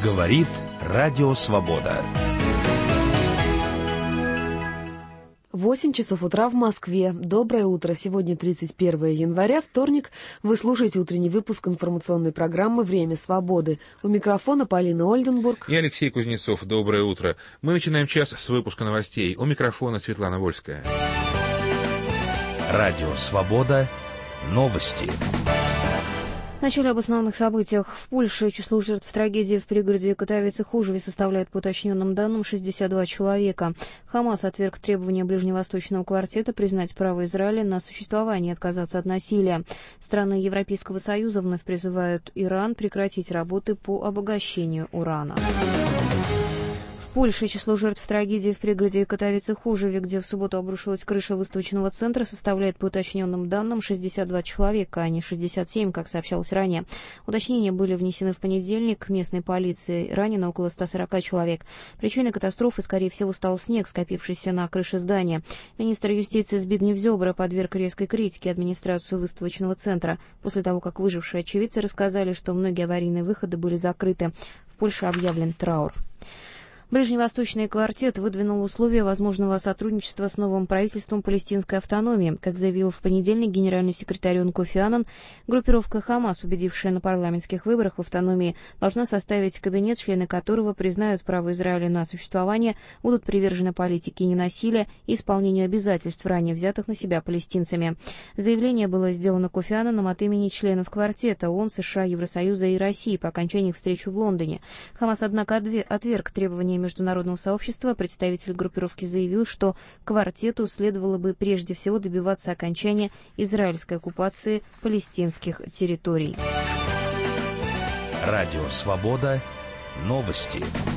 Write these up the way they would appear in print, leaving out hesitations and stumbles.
Говорит Радио Свобода. 8 часов утра в Москве. Доброе утро. Сегодня 31 января, вторник. Вы слушаете утренний выпуск информационной программы «Время свободы». У микрофона Полина Ольденбург. И Алексей Кузнецов. Доброе утро. Мы начинаем час с выпуска новостей. У микрофона Светлана Вольская. Радио Свобода. Новости. Начали об основных событиях. В Польше число жертв трагедии в пригороде Катовице-Хужеве составляет, по уточненным данным, 62 человека. Хамас отверг требования Ближневосточного квартета признать право Израиля на существование и отказаться от насилия. Страны Европейского Союза вновь призывают Иран прекратить работы по обогащению урана. В Польше число жертв трагедии в пригороде Катовице-Хужеве, где в субботу обрушилась крыша выставочного центра, составляет, по уточненным данным, 62 человека, а не 67, как сообщалось ранее. Уточнения были внесены в понедельник местной полицией. Ранено около 140 человек. Причиной катастрофы, скорее всего, стал снег, скопившийся на крыше здания. Министр юстиции Збигнев Зёбра подверг резкой критике администрацию выставочного центра после того, как выжившие очевидцы рассказали, что многие аварийные выходы были закрыты. В Польше объявлен траур. Ближневосточный квартет выдвинул условия возможного сотрудничества с новым правительством палестинской автономии. Как заявил в понедельник генеральный секретарь ООН Кофи Аннан, группировка Хамас, победившая на парламентских выборах в автономии, должна составить кабинет, члены которого признают право Израиля на существование, будут привержены политике ненасилия и исполнению обязательств, ранее взятых на себя палестинцами. Заявление было сделано Кофи Аннаном от имени членов квартета ООН, США, Евросоюза и России по окончании встречи в Лондоне. Хамас, однако, отверг требования международного сообщества. Представитель группировки заявил, что квартету следовало бы прежде всего добиваться окончания израильской оккупации палестинских территорий. Радио Свобода. Новости.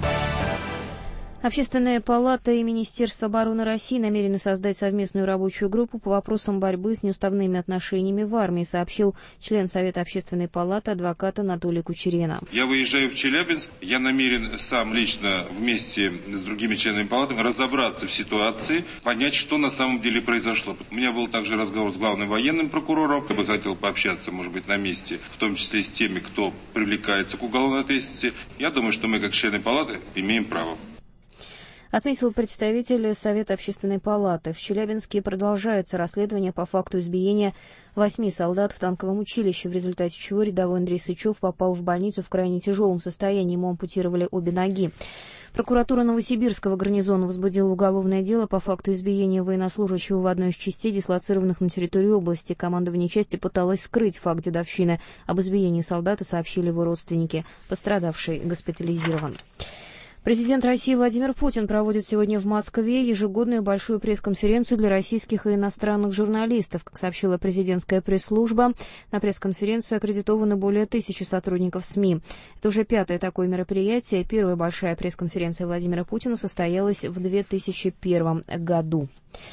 Общественная палата и Министерство обороны России намерены создать совместную рабочую группу по вопросам борьбы с неуставными отношениями в армии, сообщил член Совета Общественной палаты адвокат Анатолий Кучерена. Я выезжаю в Челябинск. Я намерен сам лично вместе с другими членами палаты разобраться в ситуации, понять, что на самом деле произошло. У меня был также разговор с главным военным прокурором. Я бы хотел пообщаться, может быть, на месте, в том числе и с теми, кто привлекается к уголовной ответственности. Я думаю, что мы, как члены палаты, имеем право. Отметил представитель Совета Общественной палаты. В Челябинске продолжается расследование по факту избиения 8 солдат в танковом училище, в результате чего рядовой Андрей Сычев попал в больницу в крайне тяжелом состоянии, ему ампутировали обе ноги. Прокуратура Новосибирского гарнизона возбудила уголовное дело по факту избиения военнослужащего в одной из частей, дислоцированных на территории области. Командование части пыталось скрыть факт дедовщины. Об избиении солдата сообщили его родственники. Пострадавший госпитализирован. Президент России Владимир Путин проводит сегодня в Москве ежегодную большую пресс-конференцию для российских и иностранных журналистов. Как сообщила президентская пресс-служба, на пресс-конференцию аккредитованы более 1000 сотрудников СМИ. Это уже 5-е такое мероприятие. Первая большая пресс-конференция Владимира Путина состоялась в 2001 году.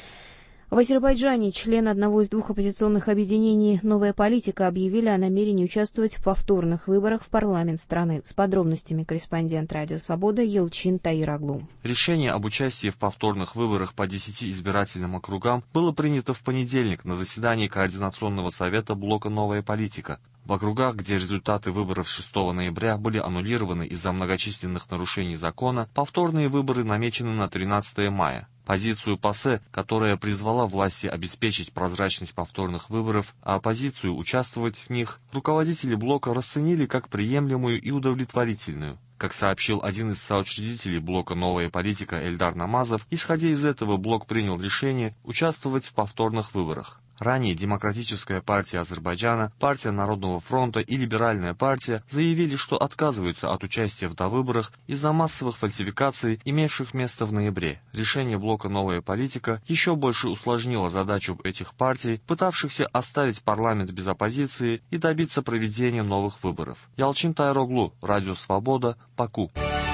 В Азербайджане члены одного из двух оппозиционных объединений «Новая политика» объявили о намерении участвовать в повторных выборах в парламент страны. С подробностями корреспондент «Радио Свобода» Елчин Таир-Оглу. Решение об участии в повторных выборах по 10 избирательным округам было принято в понедельник на заседании Координационного совета блока «Новая политика». В округах, где результаты выборов 6 ноября были аннулированы из-за многочисленных нарушений закона, повторные выборы намечены на 13 мая. Позицию ПАСЕ, которая призвала власти обеспечить прозрачность повторных выборов, а оппозицию участвовать в них, руководители блока расценили как приемлемую и удовлетворительную. Как сообщил один из соучредителей блока «Новая политика» Эльдар Намазов, исходя из этого блок принял решение участвовать в повторных выборах. Ранее Демократическая партия Азербайджана, Партия Народного фронта и Либеральная партия заявили, что отказываются от участия в довыборах из-за массовых фальсификаций, имевших место в ноябре. Решение блока «Новая политика» еще больше усложнило задачу этих партий, пытавшихся оставить парламент без оппозиции и добиться проведения новых выборов. Елчин Таир-Оглу, Радио Свобода, Баку.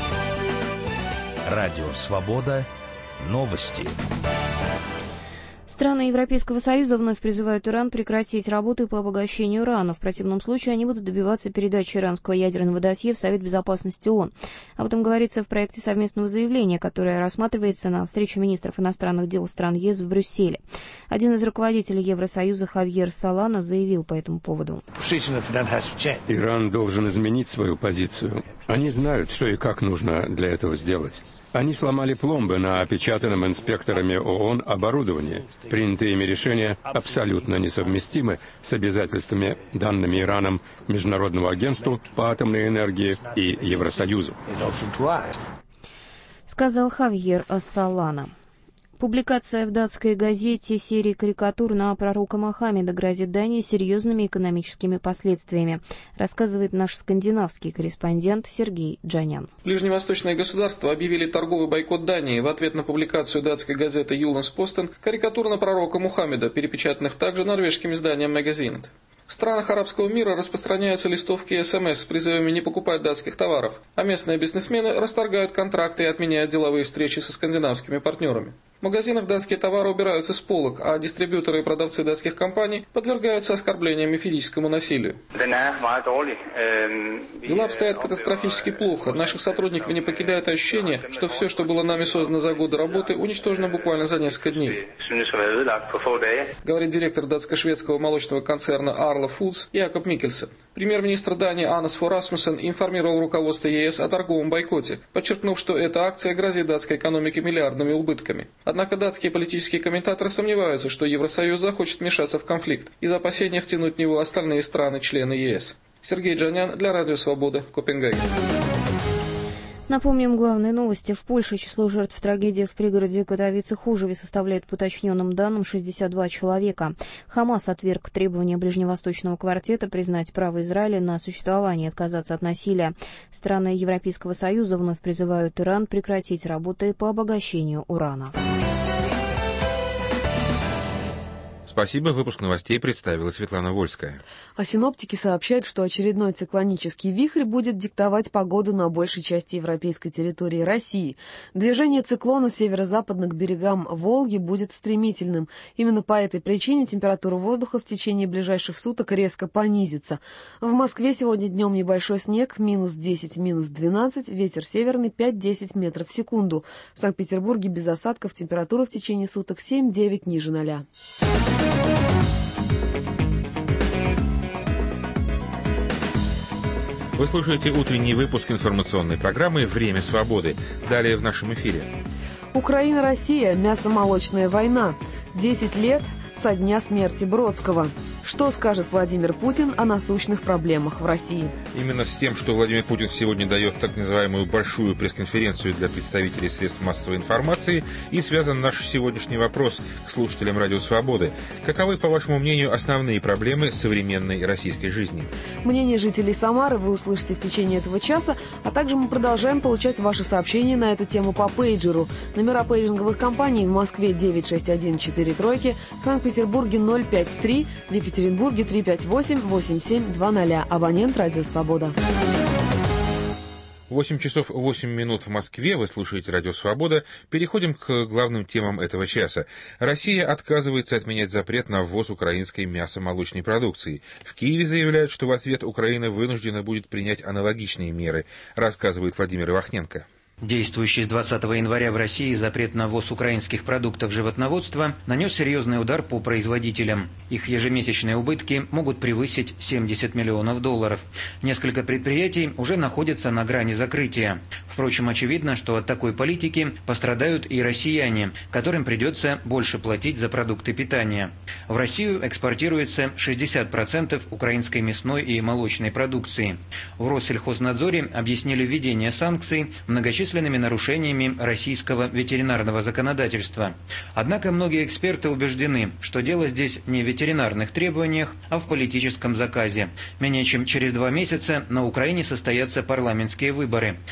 Радио Свобода. Новости. Страны Европейского Союза вновь призывают Иран прекратить работу по обогащению урана. В противном случае они будут добиваться передачи иранского ядерного досье в Совет Безопасности ООН. Об этом говорится в проекте совместного заявления, которое рассматривается на встрече министров иностранных дел стран ЕС в Брюсселе. Один из руководителей Евросоюза Хавьер Солана заявил по этому поводу. Иран должен изменить свою позицию. Они знают, что и как нужно для этого сделать. Они сломали пломбы на опечатанном инспекторами ООН оборудовании. Принятые ими решения абсолютно несовместимы с обязательствами, данными Ираном Международному агентству по атомной энергии и Евросоюзу. Сказал Хавьер Солана. Публикация в датской газете серии карикатур на пророка Мохаммеда грозит Дании серьезными экономическими последствиями, рассказывает наш скандинавский корреспондент Сергей Джанян. Ближневосточные государства объявили торговый бойкот Дании в ответ на публикацию датской газеты «Юланс-Постен» карикатур на пророка Мухаммеда, перепечатанных также норвежским изданием «Магазинет». В странах арабского мира распространяются листовки СМС с призывами не покупать датских товаров, а местные бизнесмены расторгают контракты и отменяют деловые встречи со скандинавскими партнерами. В магазинах датские товары убираются с полок, а дистрибьюторы и продавцы датских компаний подвергаются оскорблениям и физическому насилию. Дела обстоят катастрофически плохо. Наших сотрудников не покидает ощущение, что все, что было нами создано за годы работы, уничтожено буквально за несколько дней. Говорит директор датско-шведского молочного концерна Arla Foods Якоб Микельсен. Премьер-министр Дании Анас Фо Расмуссен информировал руководство ЕС о торговом бойкоте, подчеркнув, что эта акция грозит датской экономике миллиардными убытками. Однако датские политические комментаторы сомневаются, что Евросоюз захочет вмешаться в конфликт из-за опасения втянуть в него остальные страны-члены ЕС. Сергей Джанян для Радио Свобода, Копенгаген. Напомним главные новости. В Польше число жертв трагедии в пригороде Катовице-Хужеве составляет по уточненным данным 62 человека. Хамас отверг требования Ближневосточного квартета признать право Израиля на существование и отказаться от насилия. Страны Европейского Союза вновь призывают Иран прекратить работы по обогащению урана. Спасибо. Выпуск новостей представила Светлана Вольская. А синоптики сообщают, что очередной циклонический вихрь будет диктовать погоду на большей части европейской территории России. Движение циклона северо-западно к берегам Волги будет стремительным. Именно по этой причине температура воздуха в течение ближайших суток резко понизится. В Москве сегодня днем небольшой снег, минус 10, минус 12, ветер северный 5-10 метров в секунду. В Санкт-Петербурге без осадков, температура в течение суток 7-9 ниже 0. Вы слушаете утренний выпуск информационной программы «Время свободы». Далее в нашем эфире. Украина-Россия. Мясо-молочная война. 10 лет со дня смерти Бродского. Что скажет Владимир Путин о насущных проблемах в России? Именно с тем, что Владимир Путин сегодня дает так называемую большую пресс-конференцию для представителей средств массовой информации, и связан наш сегодняшний вопрос к слушателям Радио Свободы. Каковы, по вашему мнению, основные проблемы современной российской жизни? Мнение жителей Самары вы услышите в течение этого часа, а также мы продолжаем получать ваши сообщения на эту тему по пейджеру. Номера пейджинговых компаний в Москве 96143, в Санкт-Петербурге 053, в Екатеринбурге 358-8720. Абонент Радио Свобода. 8 часов 8 минут в Москве. Вы слушаете Радио Свобода. Переходим к главным темам этого часа. Россия отказывается отменять запрет на ввоз украинской мясо-молочной продукции. В Киеве заявляют, что в ответ Украина вынуждена будет принять аналогичные меры, рассказывает Владимир Ивахненко. Действующий с 20 января в России запрет на ввоз украинских продуктов животноводства нанес серьезный удар по производителям. Их ежемесячные убытки могут превысить $70 миллионов. Несколько предприятий уже находятся на грани закрытия. Впрочем, очевидно, что от такой политики пострадают и россияне, которым придется больше платить за продукты питания. В Россию экспортируется 60% украинской мясной и молочной продукции. В Россельхознадзоре объяснили введение санкций многочисленными нарушениями российского ветеринарного законодательства. Однако многие эксперты убеждены, что дело здесь не в ветеринарных требованиях, а в политическом заказе. Менее чем через 2 месяца на Украине состоятся парламентские выборы. В максимальном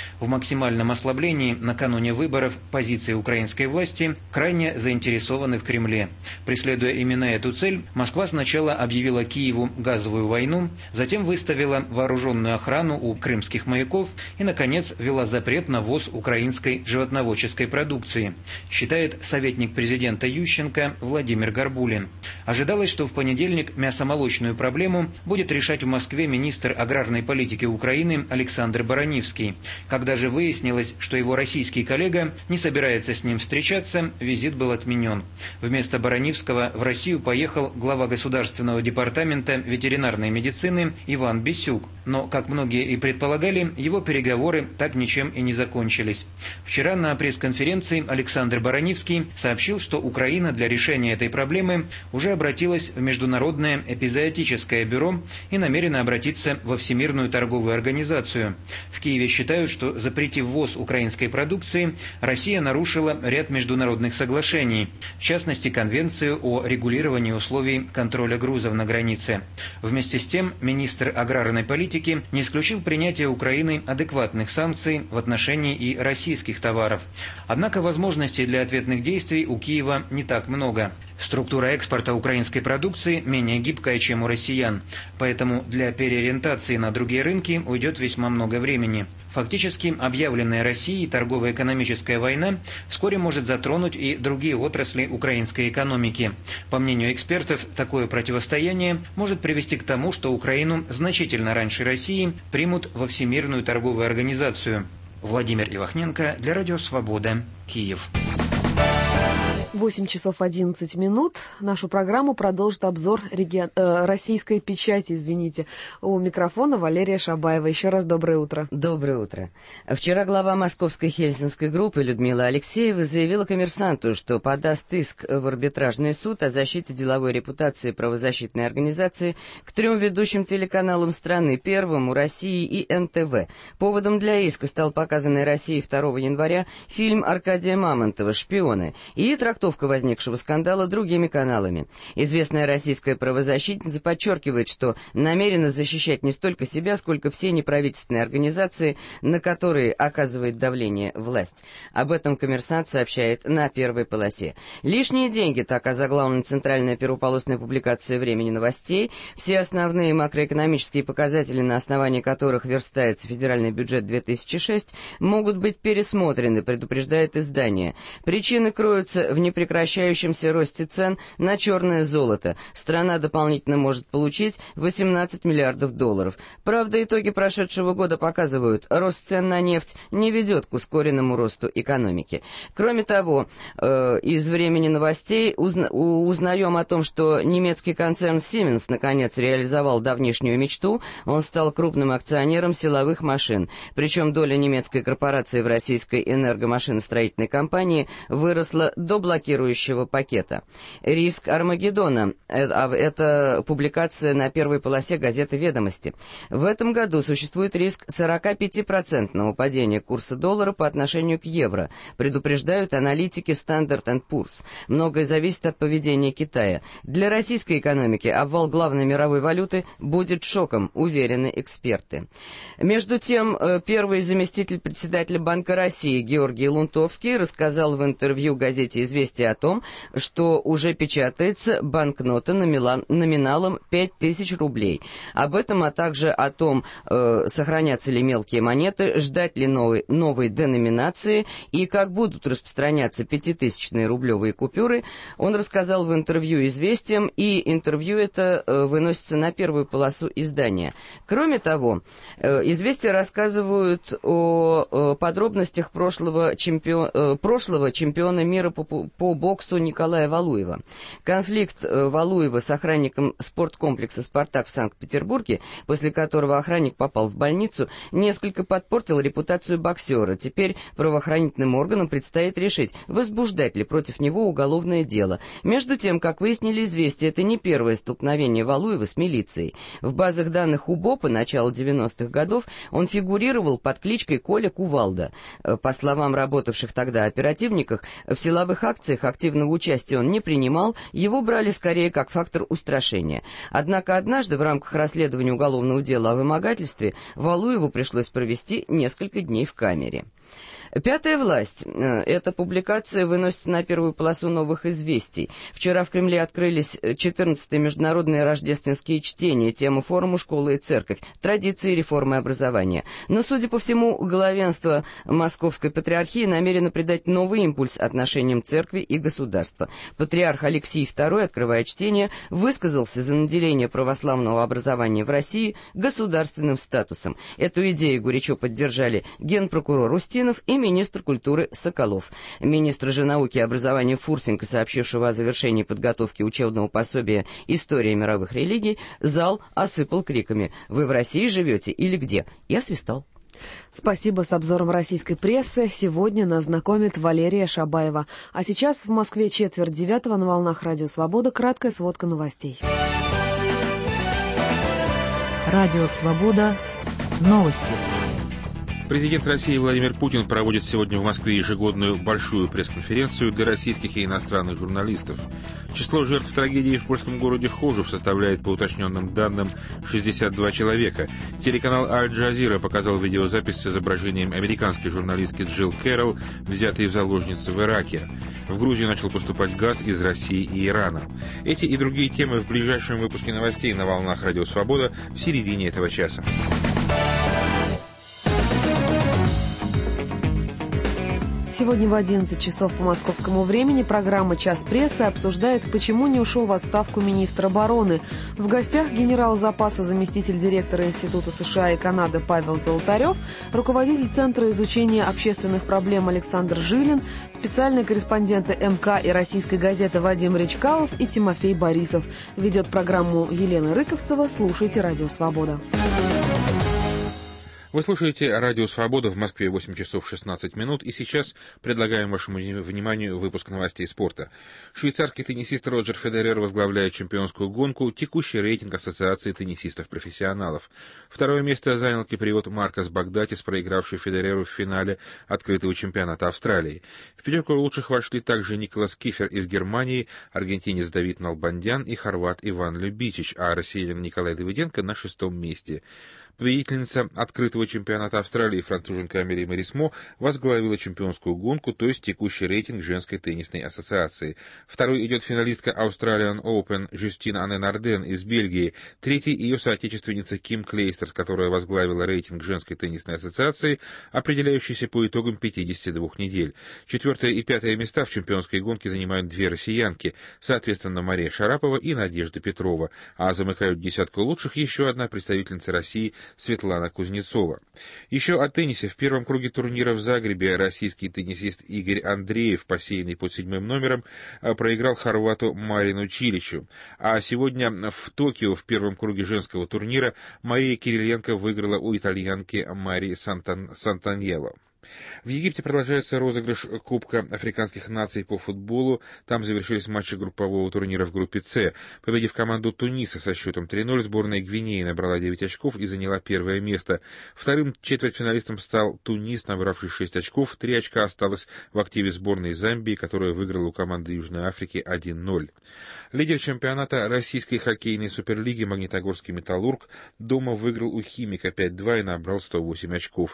максимальном ослаблении накануне выборов позиции украинской власти крайне заинтересованы в Кремле. Преследуя именно эту цель, Москва сначала объявила Киеву газовую войну, затем выставила вооруженную охрану у крымских маяков и, наконец, ввела запрет на ввоз украинской животноводческой продукции, считает советник президента Ющенко Владимир Горбулин. Ожидалось, что в понедельник мясомолочную проблему будет решать в Москве министр аграрной политики Украины Александр Бараневский. Когда же выяснилось, что его российский коллега не собирается с ним встречаться, визит был отменен. Вместо Бараневского в Россию поехал глава Государственного департамента ветеринарной медицины Иван Бесюк. Но, как многие и предполагали, его переговоры так ничем и не закончились. Вчера на пресс-конференции Александр Бараневский сообщил, что Украина для решения этой проблемы уже обратилась в Международное эпизоотическое бюро и намерена обратиться во Всемирную торговую организацию. В Киеве считают, что, запретив ввоз украинской продукции, Россия нарушила ряд международных соглашений, в частности, Конвенцию о регулировании условий контроля грузов на границе. Вместе с тем, министр аграрной политики не исключил принятие Украины адекватных санкций в отношении и российских товаров. Однако возможностей для ответных действий у Киева не так много. Структура экспорта украинской продукции менее гибкая, чем у россиян, поэтому для переориентации на другие рынки уйдет весьма много времени. Фактически, объявленная Россией торгово-экономическая война вскоре может затронуть и другие отрасли украинской экономики. По мнению экспертов, такое противостояние может привести к тому, что Украину значительно раньше России примут во Всемирную торговую организацию. Владимир Ивахненко для Радио Свобода, Киев. 8 часов 11 минут. Нашу программу продолжит обзор российской печати, У микрофона Валерия Шабаева. Еще раз доброе утро. Доброе утро. Вчера глава Московской Хельсинской группы Людмила Алексеева заявила «Коммерсанту», что подаст иск в арбитражный суд о защите деловой репутации правозащитной организации к 3 ведущим телеканалам страны, Первому, России и НТВ. Поводом для иска стал показанный Россией 2 января фильм Аркадия Мамонтова «Шпионы» и трактовка возникшего скандала другими каналами. Известная российская правозащитница подчеркивает, что намерена защищать не столько себя, сколько все неправительственные организации, на которые оказывает давление власть. Об этом «Коммерсант» сообщает на первой полосе. «Лишние деньги», так озаглавлена центральная первополосная публикация «Времени новостей». Все основные макроэкономические показатели, на основании которых верстается федеральный бюджет 2006, могут быть пересмотрены, предупреждает издание. Причины кроются в непрекращающемся росте цен на черное золото. Страна дополнительно может получить 18 миллиардов долларов. Правда, итоги прошедшего года показывают, рост цен на нефть не ведет к ускоренному росту экономики. Кроме того, из «Времени новостей» узнаем о том, что немецкий концерн Siemens наконец реализовал давнишнюю мечту. Он стал крупным акционером силовых машин. Причем доля немецкой корпорации в российской энергомашиностроительной компании выросла до блокирующего пакета. «Риск Армагеддона» — это публикация на первой полосе газеты «Ведомости». В этом году существует риск 45% падения курса доллара по отношению к евро, предупреждают аналитики Standard & Poor's. Многое зависит от поведения Китая. Для российской экономики обвал главной мировой валюты будет шоком, уверены эксперты. Между тем, первый заместитель председателя Банка России Георгий Лунтовский рассказал в интервью газете «Известия» о том, что уже печатается банкнота номиналом 5000 рублей. Об этом, а также о том, сохранятся ли мелкие монеты, ждать ли новой деноминации и как будут распространяться 5000-е рублевые купюры, он рассказал в интервью «Известиям», и интервью это выносится на первую полосу издания. Кроме того, «Известия» рассказывают о подробностях прошлого чемпиона мира по боксу Николая Валуева. Конфликт Валуева с охранником спорткомплекса «Спартак» в Санкт-Петербурге, после которого охранник попал в больницу, несколько подпортил репутацию боксера. Теперь правоохранительным органам предстоит решить, возбуждать ли против него уголовное дело. Между тем, как выяснили «Известия», это не первое столкновение Валуева с милицией. В базах данных УБОПа начала 90-х годов он фигурировал под кличкой Коля Кувалда. По словам работавших тогда оперативников, в силовых акциях акциях активного участия он не принимал, его брали скорее как фактор устрашения. Однако однажды в рамках расследования уголовного дела о вымогательстве Валуеву пришлось провести несколько дней в камере. «Пятая власть». Эта публикация выносится на первую полосу «Новых известий». Вчера в Кремле открылись 14-е международные рождественские чтения, тема форума «Школа и церковь. Традиции реформы образования». Но, судя по всему, главенство Московской Патриархии намерено придать новый импульс отношениям церкви и государства. Патриарх Алексий II, открывая чтение, высказался за наделение православного образования в России государственным статусом. Эту идею горячо поддержали генпрокурор Устинов и министр культуры Соколов. Министр же науки и образования Фурсенко, сообщившего о завершении подготовки учебного пособия «История мировых религий», зал осыпал криками «Вы в России живете или где?» и освистал. Спасибо. С обзором российской прессы сегодня нас знакомит Валерия Шабаева. А сейчас в Москве 8:45 на волнах Радио Свобода. Краткая сводка новостей. Радио Свобода. Новости. Президент России Владимир Путин проводит сегодня в Москве ежегодную большую пресс-конференцию для российских и иностранных журналистов. Число жертв трагедии в польском городе Хожев составляет, по уточненным данным, 62 человека. Телеканал Аль-Джазира показал видеозапись с изображением американской журналистки Джилл Кэрролл, взятой в заложницы в Ираке. В Грузию начал поступать газ из России и Ирана. Эти и другие темы в ближайшем выпуске новостей на волнах Радио Свобода в середине этого часа. Сегодня в 11 часов по московскому времени программа «Час прессы» обсуждает, почему не ушел в отставку министр обороны. В гостях генерал запаса, заместитель директора Института США и Канады Павел Золотарев, руководитель Центра изучения общественных проблем Александр Жилин, специальные корреспонденты МК и российской газеты Вадим Речкалов и Тимофей Борисов. Ведет программу Елена Рыковцева. Слушайте «Радио Свобода». Вы слушаете «Радио Свобода», в Москве 8 часов 16 минут, и сейчас предлагаем вашему вниманию выпуск новостей спорта. Швейцарский теннисист Роджер Федерер возглавляет чемпионскую гонку, текущий рейтинг Ассоциации теннисистов-профессионалов. Второе место занял киприот Маркос Багдатис, проигравший Федереру в финале открытого чемпионата Австралии. В пятерку лучших вошли также Николас Кифер из Германии, аргентинец Давид Налбандян и хорват Иван Любичич, а россиянин Николай Давыденко на 6-м месте. Победительница открытого чемпионата Австралии француженка Амели Марисмо возглавила чемпионскую гонку, то есть текущий рейтинг женской теннисной ассоциации. Второй идет финалистка Australian Open Жюстин Анне Нарден из Бельгии. Третий ее соотечественница Ким Клейстерс, которая возглавила рейтинг женской теннисной ассоциации, определяющийся по итогам 52 недель. Четвертое и пятое места в чемпионской гонке занимают две россиянки, соответственно Мария Шарапова и Надежда Петрова, а замыкают десятку лучших еще одна представительница России Светлана Кузнецова. Еще о теннисе. В первом круге турнира в Загребе российский теннисист Игорь Андреев, посеянный под 7-м номером, проиграл хорвату Марину Чиличу. А сегодня в Токио в первом круге женского турнира Мария Кириленко выиграла у итальянки Мари Сантаньелло. В Египте продолжается розыгрыш Кубка африканских наций по футболу. Там завершились матчи группового турнира в группе «С». Победив команду Туниса со счетом 3-0, сборная Гвинеи набрала 9 очков и заняла первое место. Вторым четвертьфиналистом стал Тунис, набравший 6 очков. 3 очка осталось в активе сборной Замбии, которая выиграла у команды Южной Африки 1-0. Лидер чемпионата российской хоккейной суперлиги Магнитогорский «Металлург» дома выиграл у «Химика» 5-2 и набрал 108 очков.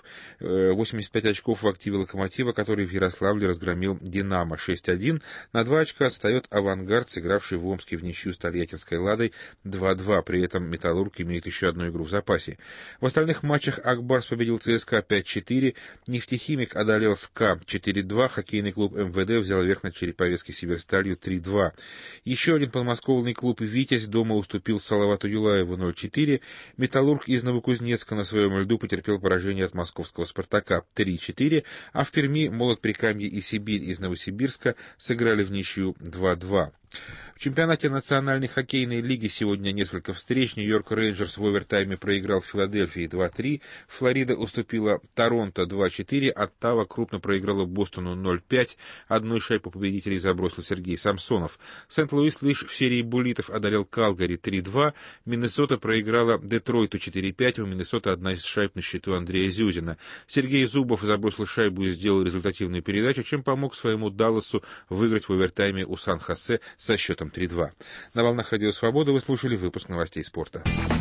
85 очков в активе «Локомотива», который в Ярославле разгромил «Динамо» 6-1. На 2 очка отстает «Авангард», сыгравший в Омске в ничью с Тольяттинской «Ладой» 2-2. При этом «Металлург» имеет еще одну игру в запасе. В остальных матчах «Акбарс» победил ЦСКА 5-4, «Нефтехимик» одолел СКА 4-2, хоккейный клуб МВД взял верх над Череповецкой «Северсталью» 3-2. Еще один подмосковный клуб «Витязь» дома уступил Салавату Юлаеву 0-4. «Металлург» из Новокузнецка на своем льду потерпел поражение от московского «Спартака» 3-4. А в Перми Молот Прикамье и Сибирь из Новосибирска сыграли в ничью 2-2. В чемпионате Национальной хоккейной лиги сегодня несколько встреч. Нью-Йорк Рейнджерс в овертайме проиграл Филадельфии 2-3. Флорида уступила Торонто 2-4. Оттава крупно проиграла Бостону 0-5. Одной шайбу победителей забросил Сергей Самсонов. Сент-Луис лишь в серии буллитов одолел Калгари 3-2. Миннесота проиграла Детройту 4-5. У Миннесоты одна из шайб на счету Андрея Зюзина. Сергей Зубов забросил шайбу и сделал результативную передачу, чем помог своему Далласу выиграть в овертайме у Сан-Хосе со счетом 3-2. На волнах Радио Свобода вы слушали выпуск новостей спорта.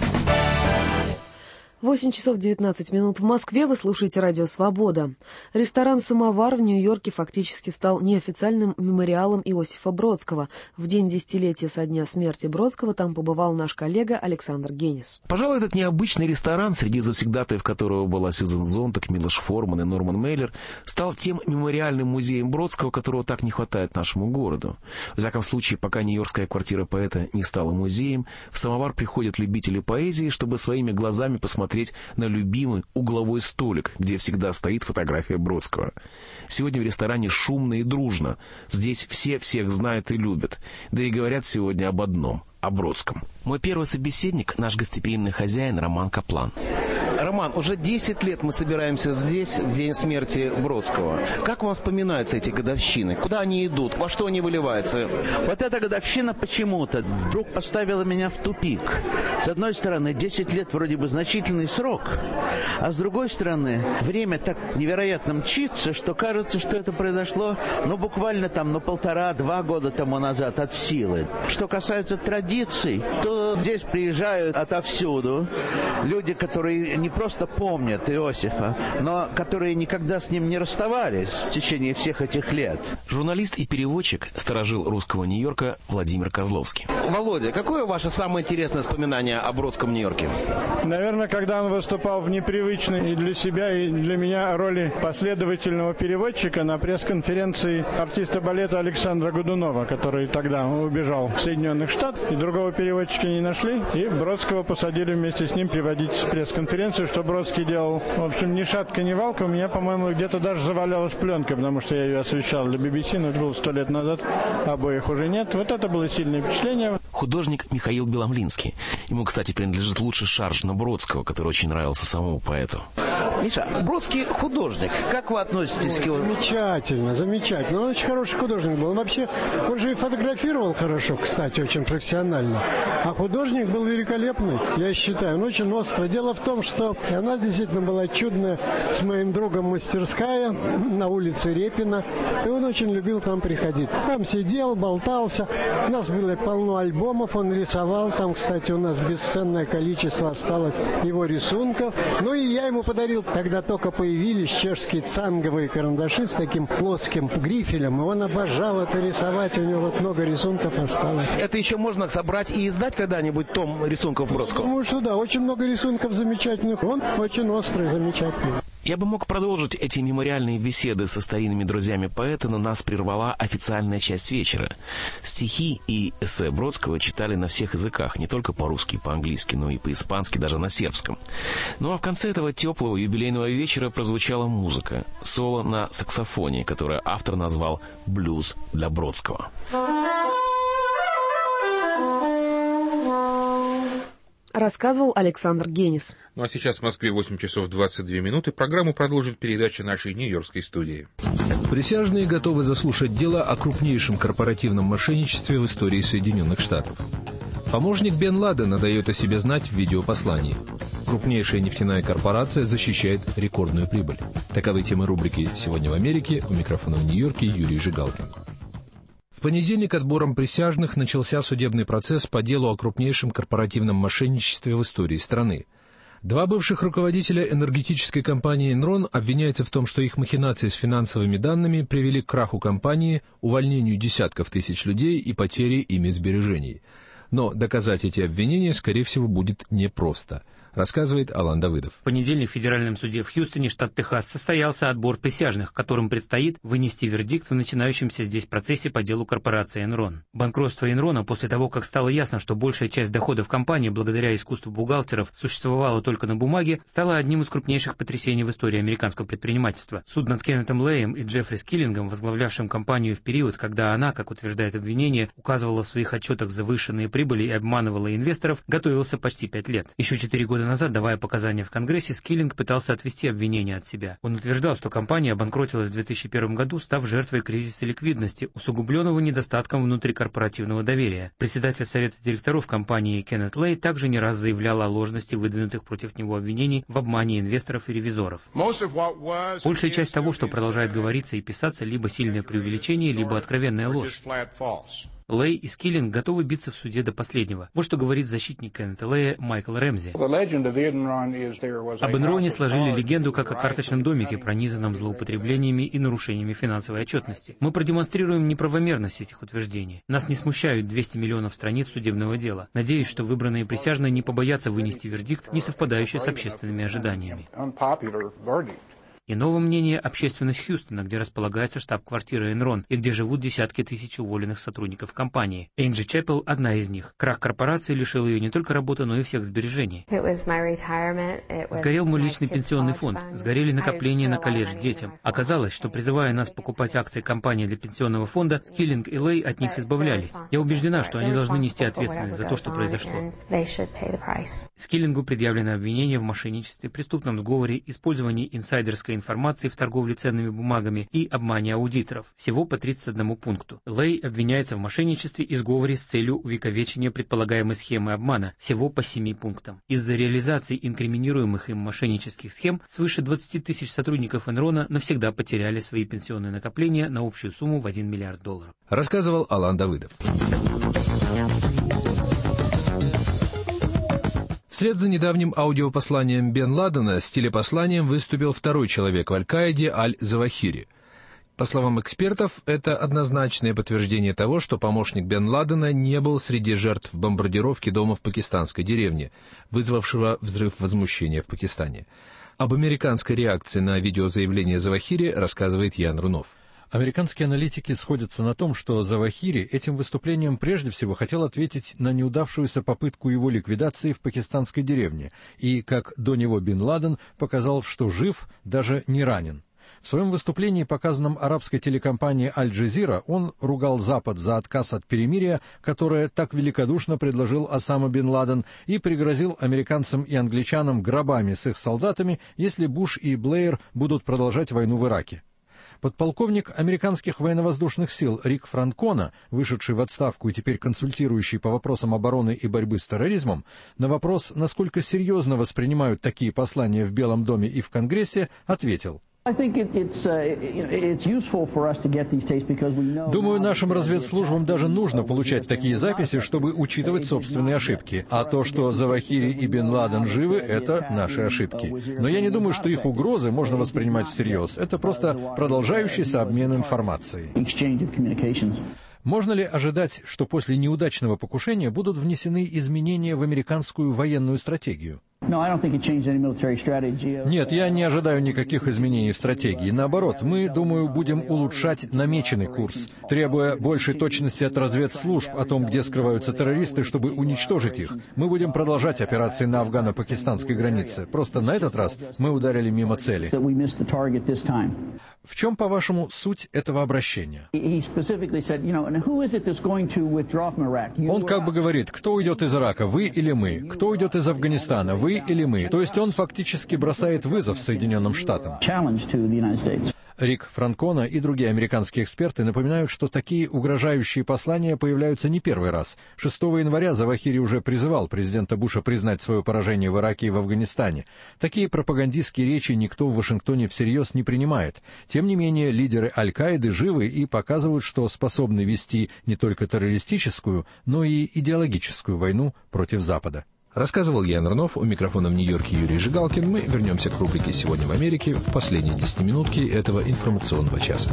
8 часов 19 минут в Москве. Вы слушаете Радио Свобода. Ресторан «Самовар» в Нью-Йорке фактически стал неофициальным мемориалом Иосифа Бродского. В день десятилетия со дня смерти Бродского там побывал наш коллега Александр Генис. Пожалуй, этот необычный ресторан, среди завсегдатаев которого была Сьюзен Зонтак, Милош Форман и Норман Мейлер, стал тем мемориальным музеем Бродского, которого так не хватает нашему городу. В всяком случае, пока нью-йоркская квартира поэта не стала музеем, в «Самовар» приходят любители поэзии, чтобы своими глазами посмотреть на любимый угловой столик, где всегда стоит фотография Бродского. Сегодня в ресторане шумно и дружно. Здесь все всех знают и любят. Да и говорят сегодня об одном — о Бродском. Мой первый собеседник — наш гостеприимный хозяин Роман Каплан. Роман, уже 10 лет мы собираемся здесь в день смерти Бродского. Как вам вспоминаются эти годовщины? Куда они идут? Во что они выливаются? Вот эта годовщина почему-то вдруг поставила меня в тупик. С одной стороны, 10 лет вроде бы значительный срок, а с другой стороны, время так невероятно мчится, что кажется, что это произошло, буквально там, 1,5-2 года тому назад от силы. Что касается традиций, то здесь приезжают отовсюду люди, которые не просто помнят Иосифа, но которые никогда с ним не расставались в течение всех этих лет. Журналист и переводчик, старожил русского Нью-Йорка Владимир Козловский. Володя, какое ваше самое интересное воспоминание о Бродском Нью-Йорке? Наверное, когда он выступал в непривычной и для себя, и для меня роли последовательного переводчика на пресс-конференции артиста балета Александра Годунова, который тогда убежал в Соединенных Штатах, и другого переводчика не нашли, и Бродского посадили вместе с ним переводить пресс-конференцию, что Бродский делал. В общем, ни шатка, ни валка. У меня, по-моему, где-то даже завалялась пленка, потому что я ее освещал для BBC, но это было 100 лет назад, обоих уже нет. Вот это было сильное впечатление. Художник Михаил Беломлинский. Ему, кстати, принадлежит лучший шарж на Бродского, который очень нравился самому поэту. Миша, Бродский художник. Как вы относитесь к его? Замечательно, замечательно. Он очень хороший художник был. Вообще, он же и фотографировал хорошо, кстати, очень профессионально. А художник был великолепный, я считаю. Он очень остро. Дело в том, что у нас действительно была чудная с моим другом мастерская на улице Репина. И он очень любил там приходить. Там сидел, болтался. У нас было полно альбомов, он рисовал. Там, кстати, у нас бесценное количество осталось его рисунков. Ну и я ему подарил. Тогда только появились чешские цанговые карандаши с таким плоским грифелем. И он обожал это рисовать. У него вот много рисунков осталось. Это еще можно собрать и издать когда-нибудь том рисунков Бродского? Думаю, что да. Очень много рисунков замечательных. Он очень острый, замечательный. Я бы мог продолжить эти мемориальные беседы со старинными друзьями поэта, но нас прервала официальная часть вечера. Стихи и эссе Бродского читали на всех языках, не только по-русски, по-английски, но и по-испански, даже на сербском. Ну а в конце этого теплого юбилейного вечера прозвучала музыка, соло на саксофоне, которое автор назвал «Блюз для Бродского». Рассказывал Александр Генис. Ну а сейчас в Москве 8 часов 22 минуты. Программу продолжит передача нашей нью-йоркской студии. Присяжные готовы заслушать дело о крупнейшем корпоративном мошенничестве в истории Соединенных Штатов. Помощник Бен Ладена дает о себе знать в видеопослании. Крупнейшая нефтяная корпорация защищает рекордную прибыль. Таковы темы рубрики «Сегодня в Америке». У микрофона в Нью-Йорке Юрий Жигалкин. В понедельник отбором присяжных начался судебный процесс по делу о крупнейшем корпоративном мошенничестве в истории страны. Два бывших руководителя энергетической компании Enron обвиняются в том, что их махинации с финансовыми данными привели к краху компании, увольнению десятков тысяч людей и потере ими сбережений. Но доказать эти обвинения, скорее всего, будет непросто. рассказывает Алан Давыдов. В понедельник в федеральном суде в Хьюстоне, штат Техас, состоялся отбор присяжных, которым предстоит вынести вердикт в начинающемся здесь процессе по делу корпорации Enron. Банкротство Enron после того, как стало ясно, что большая часть доходов компании, благодаря искусству бухгалтеров, существовала только на бумаге, стало одним из крупнейших потрясений в истории американского предпринимательства. Суд над Кеннетом Лэем и Джеффри Скиллингом, возглавлявшим компанию в период, когда она, как утверждает обвинение, указывала в своих отчетах завышенные прибыли и обманывала инвесторов, готовился почти 5 лет. Еще 4 года назад, давая показания в Конгрессе, Скиллинг пытался отвести обвинения от себя. Он утверждал, что компания обанкротилась в 2001 году, став жертвой кризиса ликвидности, усугубленного недостатком внутрикорпоративного доверия. Председатель совета директоров компании Кеннет Лэй также не раз заявлял о ложности выдвинутых против него обвинений в обмане инвесторов и ревизоров. Большая часть того, что продолжает говориться и писаться, либо сильное преувеличение, либо откровенная ложь. Лэй и Скиллинг готовы биться в суде до последнего. Вот что говорит защитник Кеннета Лэя Майкл Рэмзи. Об Enron сложили легенду как о карточном домике, пронизанном злоупотреблениями и нарушениями финансовой отчетности. Мы продемонстрируем неправомерность этих утверждений. Нас не смущают 200 миллионов страниц судебного дела. Надеюсь, что выбранные присяжные не побоятся вынести вердикт, не совпадающий с общественными ожиданиями. Иного мнения общественность Хьюстона, где располагается штаб-квартира Enron и где живут десятки тысяч уволенных сотрудников компании. Энджи Чеппел – одна из них. Крах корпорации лишил ее не только работы, но и всех сбережений. Сгорел мой личный пенсионный фонд, сгорели накопления на колледж детям. Оказалось, что призывая нас покупать акции компании для пенсионного фонда, Скиллинг и Лэй от них избавлялись. Я убеждена, что они должны нести ответственность за то, что произошло. Скиллингу предъявлено обвинение в мошенничестве, преступном сговоре, использовании инсайдерской информации в торговле ценными бумагами и обмане аудиторов. Всего по 31 пункту. Лэй обвиняется в мошенничестве и сговоре с целью увековечения предполагаемой схемы обмана. Всего по 7 пунктам. Из-за реализации инкриминируемых им мошеннических схем свыше 20 тысяч сотрудников Enron навсегда потеряли свои пенсионные накопления на общую сумму в $1 миллиард. Рассказывал Алан Давыдов. Вслед за недавним аудиопосланием Бен Ладена с телепосланием выступил второй человек в Аль-Каиде Аль-Завахири. По словам экспертов, это однозначное подтверждение того, что помощник Бен Ладена не был среди жертв бомбардировки дома в пакистанской деревне, вызвавшего взрыв возмущения в Пакистане. Об американской реакции на видеозаявление Завахири рассказывает Ян Рунов. Американские аналитики сходятся на том, что Завахири этим выступлением прежде всего хотел ответить на неудавшуюся попытку его ликвидации в пакистанской деревне, и, как до него Бен Ладен, показал, что жив, даже не ранен. В своем выступлении, показанном арабской телекомпанией «Аль-Джазира», он ругал Запад за отказ от перемирия, которое так великодушно предложил Осама бен Ладен, и пригрозил американцам и англичанам гробами с их солдатами, если Буш и Блэйр будут продолжать войну в Ираке. Подполковник американских военно-воздушных сил Рик Франкона, вышедший в отставку и теперь консультирующий по вопросам обороны и борьбы с терроризмом, на вопрос, насколько серьезно воспринимают такие послания в Белом доме и в Конгрессе, ответил: Думаю, нашим разведслужбам даже нужно получать такие записи, чтобы учитывать собственные ошибки. А то, что Завахири и Бен Ладен живы, это наши ошибки. Но я не думаю, что их угрозы можно воспринимать всерьез. Это просто продолжающийся обмен информацией. Можно ли ожидать, что после неудачного покушения будут внесены изменения в американскую военную стратегию? Нет, я не ожидаю никаких изменений в стратегии. Наоборот, мы, думаю, будем улучшать намеченный курс, требуя большей точности от разведслужб о том, где скрываются террористы, чтобы уничтожить их. Мы будем продолжать операции на афгано-пакистанской границе. Просто на этот раз мы ударили мимо цели. В чем, по-вашему, суть этого обращения? Он как бы говорит, кто уйдет из Ирака, вы или мы? Кто уйдет из Афганистана, вы или мы? То есть он фактически бросает вызов Соединенным Штатам. Рик Франкона и другие американские эксперты напоминают, что такие угрожающие послания появляются не первый раз. 6 января Завахири уже призывал президента Буша признать свое поражение в Ираке и в Афганистане. Такие пропагандистские речи никто в Вашингтоне всерьез не принимает. Тем не менее, лидеры Аль-Каиды живы и показывают, что способны вести не только террористическую, но и идеологическую войну против Запада. Рассказывал Ян Рунов, у микрофона в Нью-Йорке Юрий Жигалкин. Мы вернемся к рубрике «Сегодня в Америке» в последние 10 минутки этого информационного часа.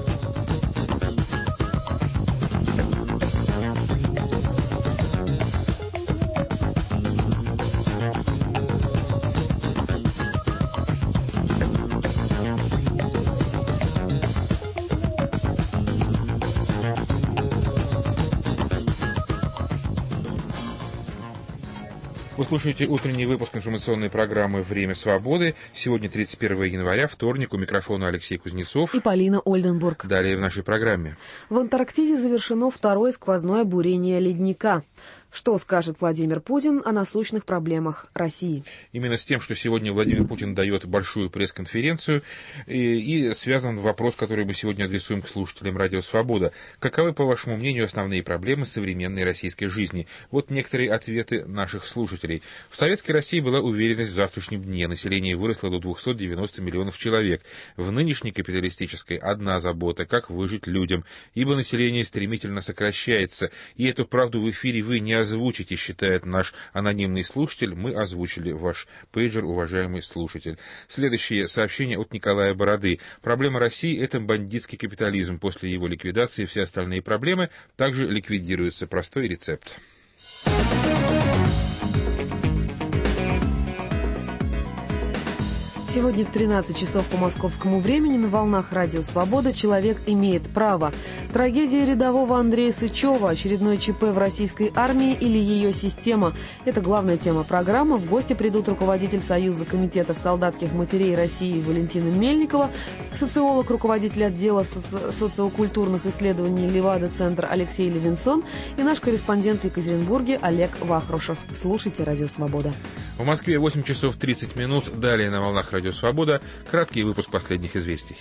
слушаете утренний выпуск информационной программы «Время свободы». Сегодня 31 января, вторник. У микрофона Алексей Кузнецов и Полина Ольденбург. Далее в нашей программе. В Антарктиде завершено второе сквозное бурение ледника. Что скажет Владимир Путин о насущных проблемах России? Именно с тем, что сегодня Владимир Путин дает большую пресс-конференцию, и связан вопрос, который мы сегодня адресуем к слушателям «Радио Свобода». Каковы, по вашему мнению, основные проблемы современной российской жизни? Вот некоторые ответы наших слушателей. В советской России была уверенность в завтрашнем дне. Население выросло до 290 миллионов человек. В нынешней капиталистической одна забота – как выжить людям, ибо население стремительно сокращается. И эту правду в эфире вы не озвучите, считает наш анонимный слушатель. Мы озвучили ваш пейджер, уважаемый слушатель. Следующее сообщение от Николая Бороды. Проблема России – это бандитский капитализм. После его ликвидации все остальные проблемы также ликвидируются. Простой рецепт. Сегодня в 13 часов по московскому времени на волнах «Радио Свобода» «Человек имеет право». Трагедия рядового Андрея Сычева, очередной ЧП в российской армии или ее система. Это главная тема программы. В гости придут руководитель Союза комитетов солдатских матерей России Валентина Мельникова, социолог, руководитель отдела социокультурных исследований Левада-центр Алексей Левинсон и наш корреспондент в Екатеринбурге Олег Вахрушев. Слушайте «Радио Свобода». В Москве 8 часов 30 минут. Далее на волнах «Радио Свобода» краткий выпуск последних известий.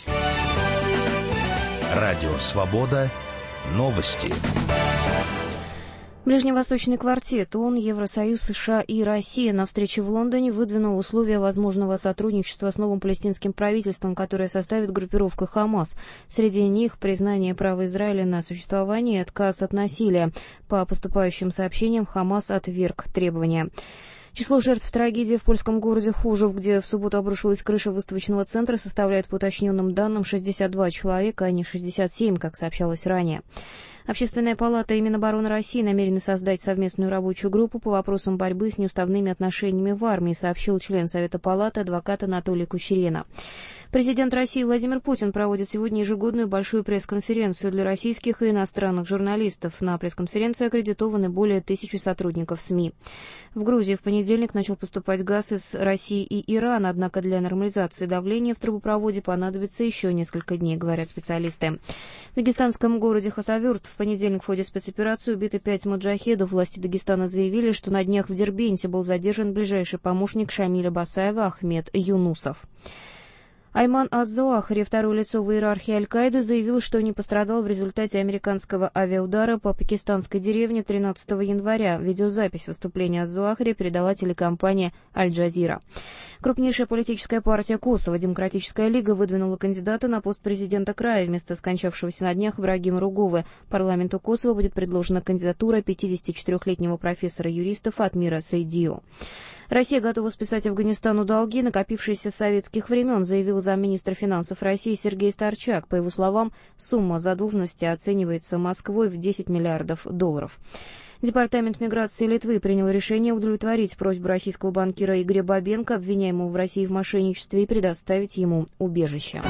Радио Свобода. Новости. Ближневосточный квартет ООН, Евросоюз, США и Россия на встрече в Лондоне выдвинул условия возможного сотрудничества с новым палестинским правительством, которое составит группировка «Хамас». Среди них признание права Израиля на существование и отказ от насилия. По поступающим сообщениям, «Хамас» отверг требования. Число жертв трагедии в польском городе Хужов, где в субботу обрушилась крыша выставочного центра, составляет по уточненным данным 62 человека, а не 67, как сообщалось ранее. Общественная палата и Минобороны России намерены создать совместную рабочую группу по вопросам борьбы с неуставными отношениями в армии, сообщил член Совета палаты адвокат Анатолий Кучерена. Президент России Владимир Путин проводит сегодня ежегодную большую пресс-конференцию для российских и иностранных журналистов. На пресс-конференции аккредитованы более 1000 сотрудников СМИ. В Грузии в понедельник начал поступать газ из России и Ирана, однако для нормализации давления в трубопроводе понадобится еще несколько дней, говорят специалисты. В дагестанском городе Хасавюрт в понедельник в ходе спецоперации убиты 5 маджахедов. Власти Дагестана заявили, что на днях в Дербенте был задержан ближайший помощник Шамиля Басаева Ахмед Юнусов. Айман ас-Зоахри, второе лицо в иерархии Аль-Каиды, заявил, что не пострадал в результате американского авиаудара по пакистанской деревне 13 января. Видеозапись выступления ас-Зоахри передала телекомпания «Аль-Джазира». Крупнейшая политическая партия Косово, Демократическая лига, выдвинула кандидата на пост президента края вместо скончавшегося на днях Ибрагима Руговы. Парламенту Косово будет предложена кандидатура 54-летнего профессора-юриста Фатмира Сайдио. Россия готова списать Афганистану долги, накопившиеся с советских времен, заявил замминистра финансов России Сергей Старчак. По его словам, сумма задолженности оценивается Москвой в $10 миллиардов. Департамент миграции Литвы принял решение удовлетворить просьбу российского банкира Игоря Бабенко, обвиняемого в России в мошенничестве, и предоставить ему убежище.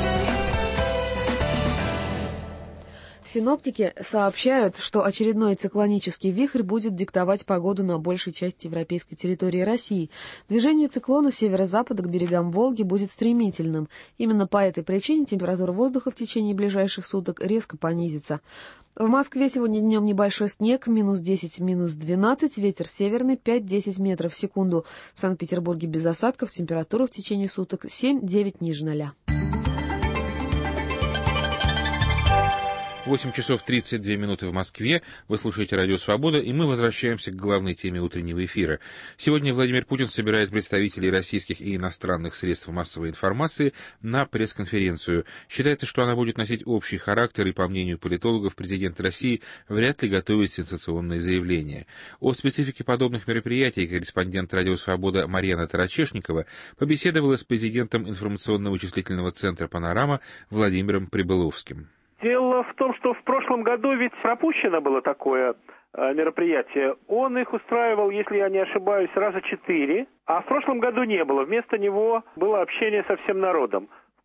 Синоптики сообщают, что очередной циклонический вихрь будет диктовать погоду на большей части европейской территории России. Движение циклона с северо-запада к берегам Волги будет стремительным. Именно по этой причине температура воздуха в течение ближайших суток резко понизится. В Москве сегодня днем небольшой снег, -10, -12, ветер северный 5-10 метров в секунду. В Санкт-Петербурге без осадков, температура в течение суток 7-9 ниже 0. 8 часов 32 минуты в Москве. Вы слушаете «Радио Свобода», и мы возвращаемся к главной теме утреннего эфира. Сегодня Владимир Путин собирает представителей российских и иностранных средств массовой информации на пресс-конференцию. Считается, что она будет носить общий характер, и, по мнению политологов, президент России вряд ли готовит сенсационные заявления. О специфике подобных мероприятий корреспондент «Радио Свобода» Марьяна Тарачешникова побеседовала с президентом информационно-вычислительного центра «Панорама» Владимиром Прибыловским. Дело в том, что в прошлом году ведь пропущено было такое мероприятие. Он их устраивал, если я не ошибаюсь, раза 4, а в прошлом году не было. Вместо него было общение со всем народом. В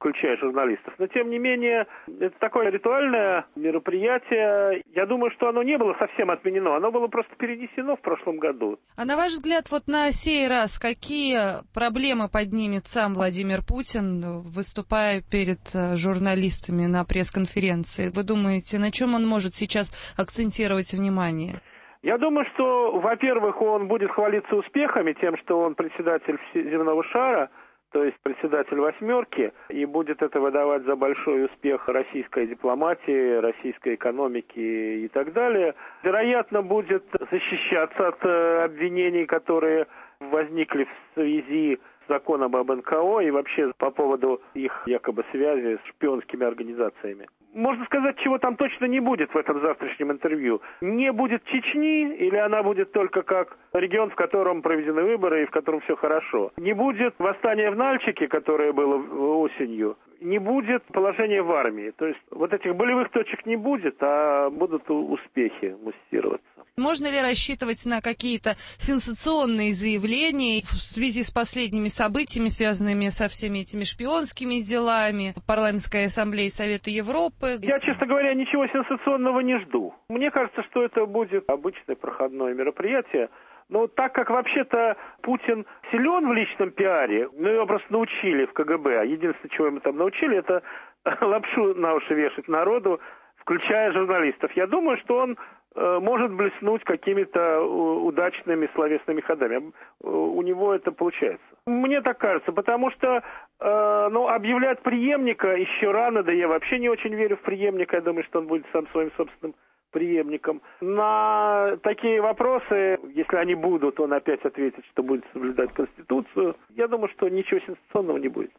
включая журналистов. Но, тем не менее, это такое ритуальное мероприятие. Я думаю, что оно не было совсем отменено, оно было просто перенесено в прошлом году. А на ваш взгляд, вот на сей раз какие проблемы поднимет сам Владимир Путин, выступая перед журналистами на пресс-конференции? Вы думаете, на чем он может сейчас акцентировать внимание? Я думаю, что, во-первых, он будет хвалиться успехами, тем, что он председатель земного шара, то есть председатель «восьмерки», и будет это выдавать за большой успех российской дипломатии, российской экономики и так далее. Вероятно, будет защищаться от обвинений, которые возникли в связи с законом об НКО и вообще по поводу их якобы связи с шпионскими организациями. Можно сказать, чего там точно не будет в этом завтрашнем интервью. Не будет Чечни, или она будет только как регион, в котором проведены выборы и в котором все хорошо. Не будет восстания в Нальчике, которое было осенью. Не будет положения в армии. То есть вот этих болевых точек не будет, а будут успехи муссироваться. Можно ли рассчитывать на какие-то сенсационные заявления в связи с последними событиями, связанными со всеми этими шпионскими делами, парламентской ассамблеей Совета Европы? Я, честно говоря, ничего сенсационного не жду. Мне кажется, что это будет обычное проходное мероприятие. Но так как вообще-то Путин силен в личном пиаре, его просто научили в КГБ, а единственное, чего ему там научили, это лапшу на уши вешать народу, включая журналистов. Я думаю, что он может блеснуть какими-то удачными словесными ходами. У него это получается. Мне так кажется, потому что объявлять преемника еще рано, да я вообще не очень верю в преемника, я думаю, что он будет сам своим собственным преемником. На такие вопросы, если они будут, он опять ответит, что будет соблюдать Конституцию. Я думаю, что ничего сенсационного не будет.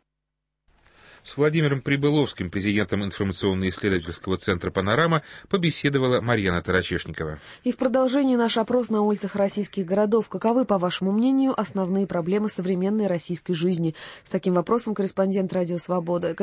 С Владимиром Прибыловским, президентом информационно-исследовательского центра «Панорама», побеседовала Марьяна Тарачешникова. И в продолжении наш опрос на улицах российских городов. Каковы, по вашему мнению, основные проблемы современной российской жизни? С таким вопросом корреспондент «Радио Свобода»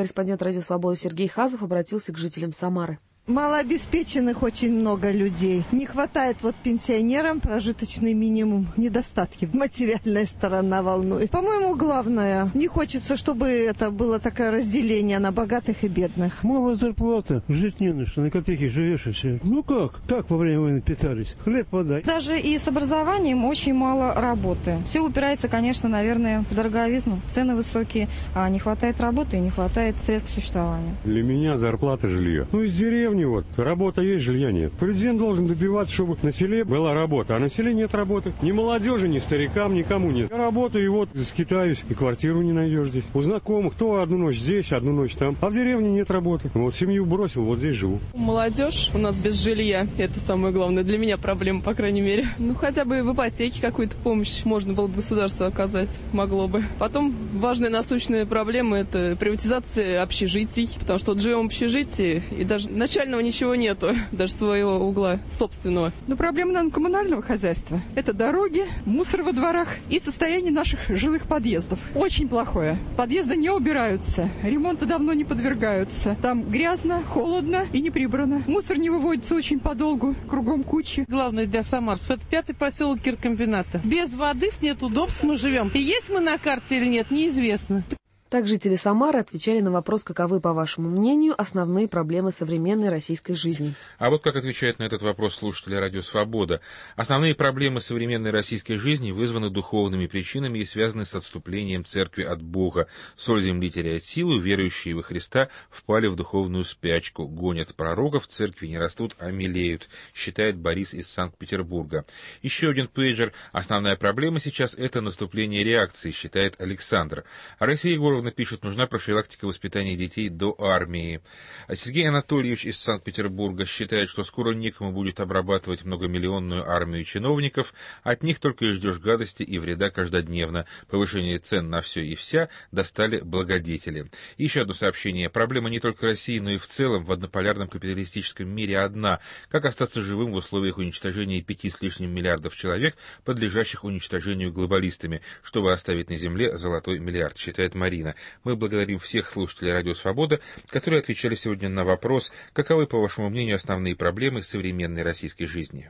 Сергей Хазов обратился к жителям Самары. Малообеспеченных очень много людей. Не хватает пенсионерам прожиточный минимум. Недостатки. Материальная сторона волнует. По-моему, главное, не хочется, чтобы это было такое разделение на богатых и бедных. Мало зарплата. Жить не на что. На копейки живешь и все. Ну как? Как во время войны питались? Хлеб, вода. Даже и с образованием очень мало работы. Все упирается, конечно, наверное, в дороговизну. Цены высокие, а не хватает работы и не хватает средств к существованию. Для меня зарплата жилье. Из деревни работа есть, жилья нет. Президент должен добиваться, чтобы на селе была работа, а на селе нет работы. Ни молодежи, ни старикам, никому нет. Я работаю и скитаюсь, и квартиру не найдешь здесь. У знакомых, кто одну ночь здесь, одну ночь там. А в деревне нет работы. Семью бросил, здесь живу. Молодежь у нас без жилья. Это самое главное. Для меня проблема, по крайней мере. Хотя бы в ипотеке какую-то помощь можно было бы государство оказать. Могло бы. Потом важная насущная проблема – это приватизация общежитий. Потому что живем в общежитии, и даже начального ничего нету. Даже своего угла собственного. Проблема, наверное, коммунального хозяйства. Это дороги, мусор во дворах и состояние наших жилых подъездов. Очень плохое. Подъезды не убираются. Ремонту давно не подвергаются. Там грязно, холодно и не прибрано. Мусор не выводится очень подолгу. Кругом кучи. Главное для самарцев — это 5-й поселок киркомбината. Без воды нет удобств, мы живем. И есть мы на карте или нет, неизвестно. Так жители Самары отвечали на вопрос, каковы, по вашему мнению, основные проблемы современной российской жизни. А вот как отвечает на этот вопрос слушатели «Радио Свобода». Основные проблемы современной российской жизни вызваны духовными причинами и связаны с отступлением церкви от Бога. Соль земли теряет силу, верующие во Христа впали в духовную спячку, гонят пророков, церкви не растут, а мелеют, считает Борис из Санкт-Петербурга. Еще один пейджер. Основная проблема сейчас – это наступление реакции, считает Александр. Россия Егоровна пишет, нужна профилактика воспитания детей до армии. Сергей Анатольевич из Санкт-Петербурга считает, что скоро некому будет обрабатывать многомиллионную армию чиновников, от них только и ждешь гадости и вреда каждодневно. Повышение цен на все и вся достали благодетели. Еще одно сообщение. Проблема не только России, но и в целом в однополярном капиталистическом мире одна. Как остаться живым в условиях уничтожения 5 с лишним миллиардов человек, подлежащих уничтожению глобалистами, чтобы оставить на земле золотой миллиард, считает Марина. Мы благодарим всех слушателей «Радио Свобода», которые отвечали сегодня на вопрос, каковы, по вашему мнению, основные проблемы современной российской жизни.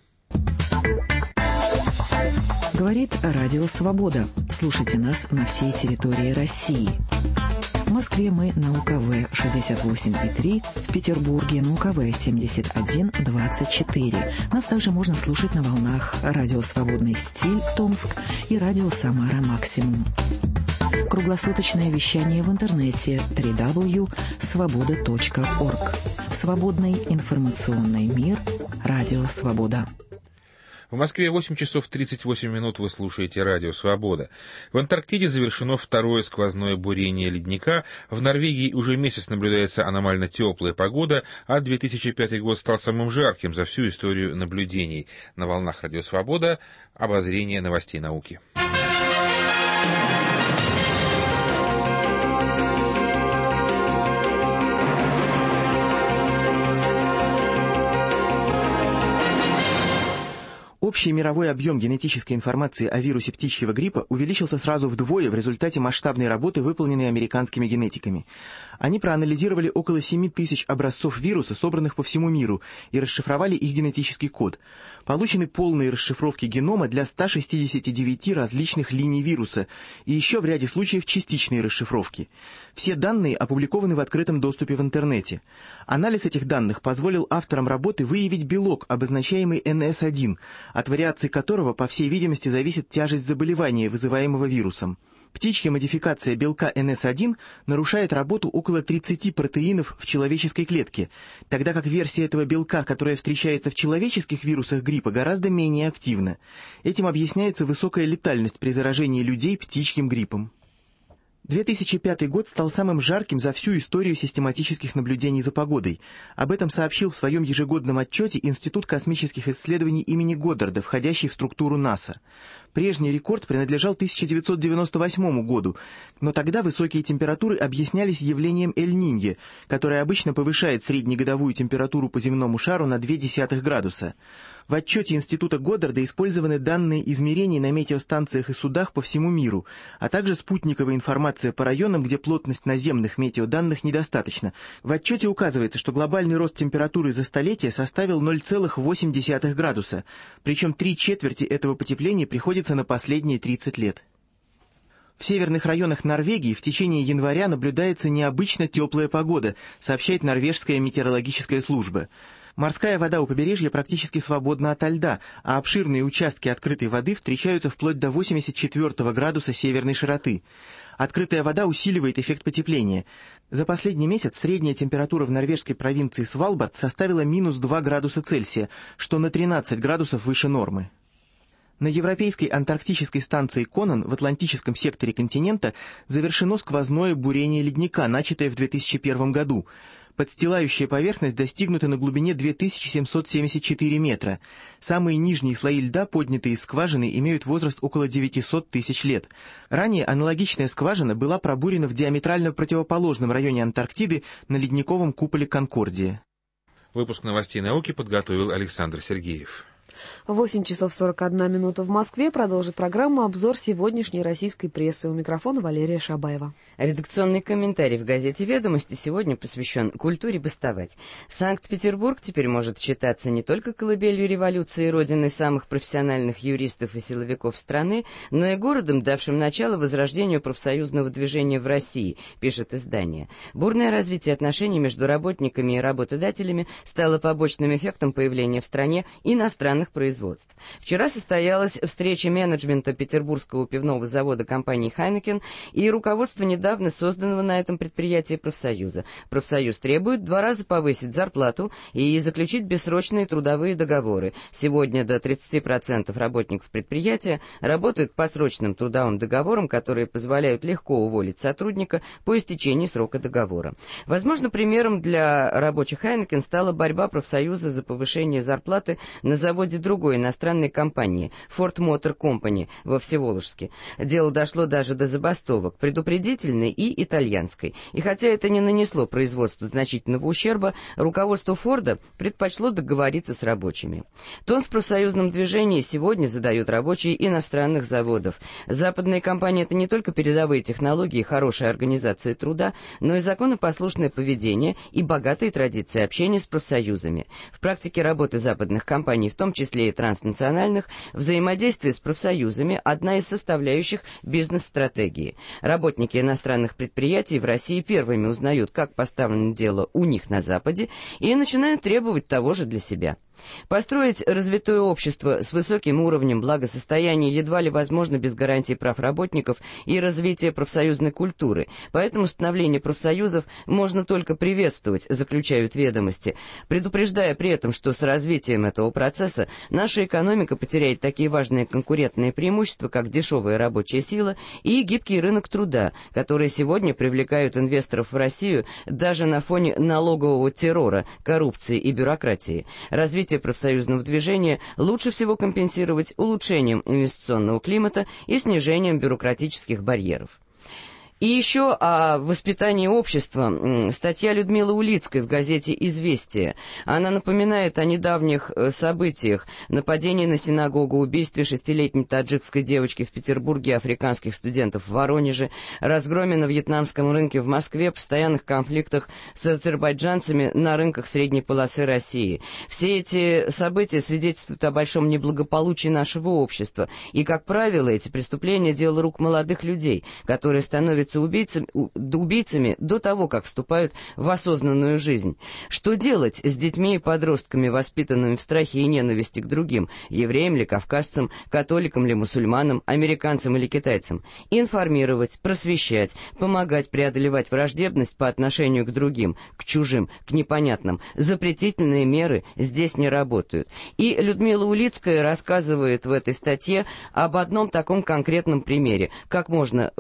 Говорит Радио Свобода. Слушайте нас на всей территории России. В Москве мы на УКВ 68,3, в Петербурге на УКВ 71,24. Нас также можно слушать на волнах радио «Свободный стиль» Томск и радио «Самара Максимум». Круглосуточное вещание в интернете www.svoboda.org. Свободный информационный мир. Радио «Свобода». В Москве 8 часов 38 минут вы слушаете радио «Свобода». В Антарктиде завершено второе сквозное бурение ледника. В Норвегии уже месяц наблюдается аномально теплая погода, а 2005 год стал самым жарким за всю историю наблюдений. На волнах радио «Свобода» обозрение новостей науки. Общий мировой объем генетической информации о вирусе птичьего гриппа увеличился сразу вдвое в результате масштабной работы, выполненной американскими генетиками. Они проанализировали около 7 тысяч образцов вируса, собранных по всему миру, и расшифровали их генетический код. Получены полные расшифровки генома для 169 различных линий вируса и еще в ряде случаев частичные расшифровки. Все данные опубликованы в открытом доступе в интернете. Анализ этих данных позволил авторам работы выявить белок, обозначаемый NS1, от вариации которого, по всей видимости, зависит тяжесть заболевания, вызываемого вирусом. Птичья модификация белка NS1 нарушает работу около 30 протеинов в человеческой клетке, тогда как версия этого белка, которая встречается в человеческих вирусах гриппа, гораздо менее активна. Этим объясняется высокая летальность при заражении людей птичьим гриппом. 2005 год стал самым жарким за всю историю систематических наблюдений за погодой. Об этом сообщил в своем ежегодном отчете Институт космических исследований имени Годдарда, входящий в структуру НАСА. Прежний рекорд принадлежал 1998 году, но тогда высокие температуры объяснялись явлением Эль-Ниньо, которое обычно повышает среднегодовую температуру по земному шару на 0,2 градуса. В отчете Института Годдарда использованы данные измерений на метеостанциях и судах по всему миру, а также спутниковая информация по районам, где плотность наземных метеоданных недостаточна. В отчете указывается, что глобальный рост температуры за столетие составил 0,8 градуса, причем 3/4 этого потепления приходится на последние 30 лет. В северных районах Норвегии в течение января наблюдается необычно теплая погода, сообщает норвежская метеорологическая служба. Морская вода у побережья практически свободна ото льда, а обширные участки открытой воды встречаются вплоть до 84 градуса северной широты. Открытая вода усиливает эффект потепления. За последний месяц средняя температура в норвежской провинции Свалбард составила минус 2 градуса Цельсия, что на 13 градусов выше нормы. На европейской антарктической станции Конан в Атлантическом секторе континента завершено сквозное бурение ледника, начатое в 2001 году. Подстилающая поверхность достигнута на глубине 2774 метра. Самые нижние слои льда, поднятые из скважины, имеют возраст около 900 тысяч лет. Ранее аналогичная скважина была пробурена в диаметрально противоположном районе Антарктиды на ледниковом куполе Конкордия. Выпуск новостей науки подготовил Александр Сергеев. 8 часов 41 минута в Москве. Продолжит программу обзор сегодняшней российской прессы. У микрофона Валерия Шабаева. Редакционный комментарий в газете «Ведомости» сегодня посвящен культуре бастовать. Санкт-Петербург теперь может считаться не только колыбелью революции и родиной самых профессиональных юристов и силовиков страны, но и городом, давшим начало возрождению профсоюзного движения в России, пишет издание. Бурное развитие отношений между работниками и работодателями стало побочным эффектом появления в стране иностранных производств. Вчера состоялась встреча менеджмента Петербургского пивного завода компании Heineken и руководства недавно созданного на этом предприятии профсоюза. Профсоюз требует 2 раза повысить зарплату и заключить бессрочные трудовые договоры. Сегодня до 30% работников предприятия работают по срочным трудовым договорам, которые позволяют легко уволить сотрудника по истечении срока договора. Возможно, примером для рабочих Heineken стала борьба профсоюза за повышение зарплаты на заводе другой иностранной компании Ford Motor Company во Всеволожске. Дело дошло даже до забастовок, предупредительной и итальянской. И хотя это не нанесло производству значительного ущерба, руководство Форда предпочло договориться с рабочими. Тон в профсоюзном движении сегодня задают рабочие иностранных заводов. Западные компании — это не только передовые технологии и хорошая организация труда, но и законопослушное поведение и богатые традиции общения с профсоюзами. В практике работы западных компаний, в том числе числе и транснациональных, взаимодействие с профсоюзами – одна из составляющих бизнес-стратегии. Работники иностранных предприятий в России первыми узнают, как поставлено дело у них на Западе, и начинают требовать того же для себя. Построить развитое общество с высоким уровнем благосостояния едва ли возможно без гарантий прав работников и развития профсоюзной культуры, поэтому становление профсоюзов можно только приветствовать, заключают ведомости, предупреждая при этом, что с развитием этого процесса наша экономика потеряет такие важные конкурентные преимущества, как дешевая рабочая сила и гибкий рынок труда, которые сегодня привлекают инвесторов в Россию даже на фоне налогового террора, коррупции и бюрократии. Развитие профсоюзного движения лучше всего компенсировать улучшением инвестиционного климата и снижением бюрократических барьеров. И еще о воспитании общества. Статья Людмилы Улицкой в газете «Известия». Она напоминает о недавних событиях: нападении на синагогу, убийстве 6-летней таджикской девочки в Петербурге, африканских студентов в Воронеже, разгроме на вьетнамском рынке в Москве, постоянных конфликтах с азербайджанцами на рынках средней полосы России. Все эти события свидетельствуют о большом неблагополучии нашего общества. И, как правило, эти преступления – дело рук молодых людей, которые становятся убийцами до того, как вступают в осознанную жизнь. Что делать с детьми и подростками, воспитанными в страхе и ненависти к другим, евреям ли, кавказцам, католикам ли, мусульманам, американцам или китайцам? Информировать, просвещать, помогать преодолевать враждебность по отношению к другим, к чужим, к непонятным. Запретительные меры здесь не работают. И Людмила Улицкая рассказывает в этой статье об одном таком конкретном примере, как можно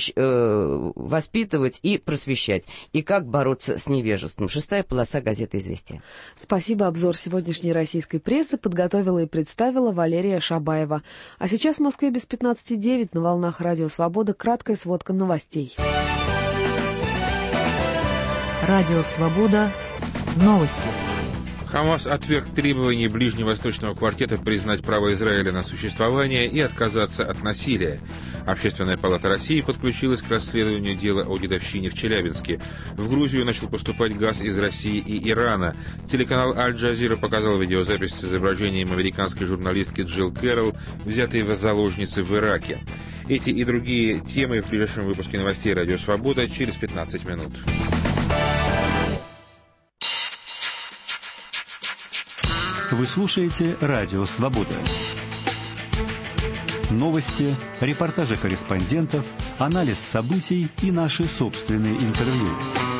воспитывать и просвещать, и как бороться с невежеством. 6-я полоса газеты «Известия». Спасибо. Обзор сегодняшней российской прессы подготовила и представила Валерия Шабаева. А сейчас в Москве без 15:09 на волнах Радио Свобода краткая сводка новостей. Радио Свобода. Новости. Хамас отверг требования Ближневосточного квартета признать право Израиля на существование и отказаться от насилия. Общественная палата России подключилась к расследованию дела о дедовщине в Челябинске. В Грузию начал поступать газ из России и Ирана. Телеканал Аль-Джазира показал видеозапись с изображением американской журналистки Джилл Кэрролл, взятой в заложницы в Ираке. Эти и другие темы в ближайшем выпуске новостей «Радио Свобода» через 15 минут. Вы слушаете «Радио Свобода». Новости, репортажи корреспондентов, анализ событий и наши собственные интервью.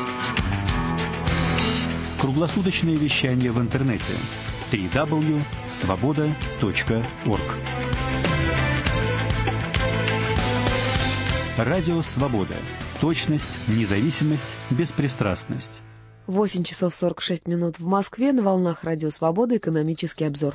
Круглосуточное вещание в интернете www.svoboda.org. Радио Свобода. Точность, независимость, беспристрастность. 8 часов 46 минут в Москве. На волнах Радио Свобода экономический обзор.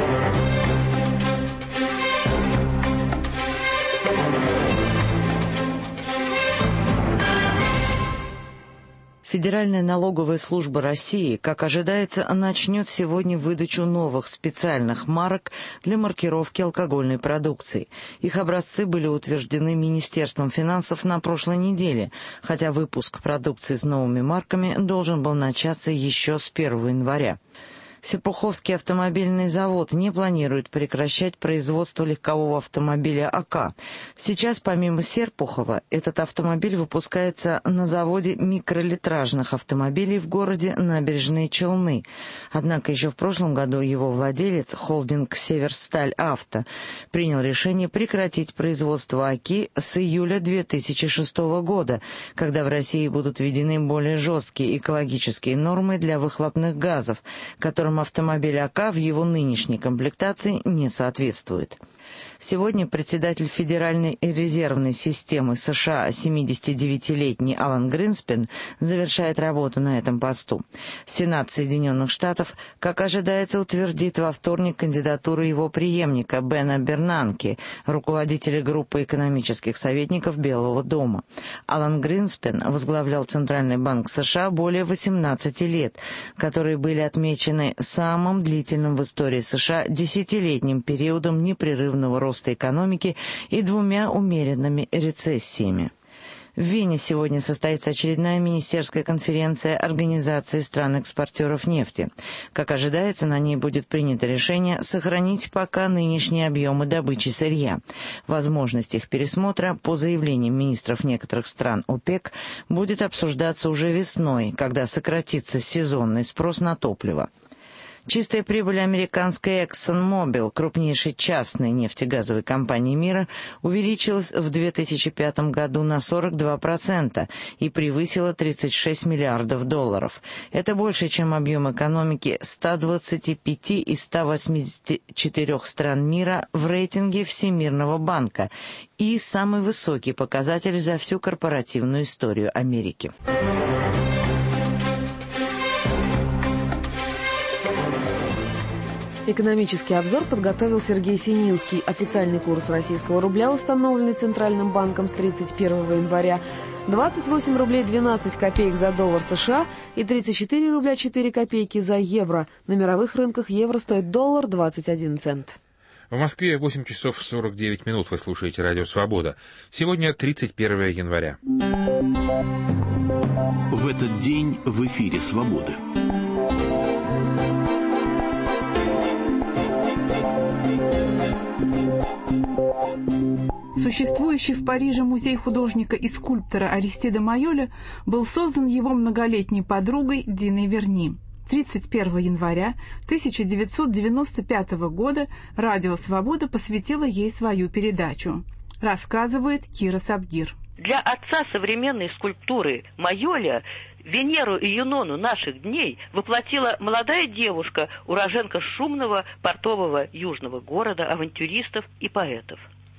Федеральная налоговая служба России, как ожидается, начнет сегодня выдачу новых специальных марок для маркировки алкогольной продукции. Их образцы были утверждены Министерством финансов на прошлой неделе, хотя выпуск продукции с новыми марками должен был начаться еще с 1 января. Серпуховский автомобильный завод не планирует прекращать производство легкового автомобиля АК. Сейчас, помимо Серпухова, этот автомобиль выпускается на заводе микролитражных автомобилей в городе Набережные Челны. Однако еще в прошлом году его владелец, холдинг «Северсталь Авто», принял решение прекратить производство АКи с июля 2006 года, когда в России будут введены более жесткие экологические нормы для выхлопных газов, которым автомобиль АК в его нынешней комплектации не соответствует. Сегодня председатель Федеральной резервной системы США 79-летний Алан Гринспен завершает работу на этом посту. Сенат Соединенных Штатов, как ожидается, утвердит во вторник кандидатуру его преемника Бена Бернанке, руководителя группы экономических советников Белого дома. Алан Гринспен возглавлял Центральный банк США более 18 лет, которые были отмечены самым длительным в истории США десятилетним периодом непрерывного роста экономики и 2 умеренными рецессиями. В Вене сегодня состоится очередная министерская конференция Организации стран-экспортеров нефти. Как ожидается, на ней будет принято решение сохранить пока нынешние объемы добычи сырья. Возможность их пересмотра, по заявлениям министров некоторых стран ОПЕК, будет обсуждаться уже весной, когда сократится сезонный спрос на топливо. Чистая прибыль американской ExxonMobil, крупнейшей частной нефтегазовой компании мира, увеличилась в 2005 году на 42% и превысила $36 миллиардов. Это больше, чем объем экономики 125 из 184 стран мира в рейтинге Всемирного банка и самый высокий показатель за всю корпоративную историю Америки. Экономический обзор подготовил Сергей Сининский. Официальный курс российского рубля, установленный Центральным банком с 31 января, 28 рублей 12 копеек за доллар США и 34 рубля 4 копейки за евро. На мировых рынках евро стоит доллар 21 цент. В Москве 8 часов 49 минут. Вы слушаете «Радио Свобода». Сегодня 31 января. В этот день в эфире «Свободы». Существующий в Париже музей художника и скульптора Аристида Майоля был создан его многолетней подругой Диной Верни. 31 января 1995 года «Радио Свобода» посвятило ей свою передачу. Рассказывает Кира Сабгир. Для отца современной скульптуры Майоля Венеру и Юнону наших дней воплотила молодая девушка, уроженка шумного портового южного города, авантюристов и поэтов.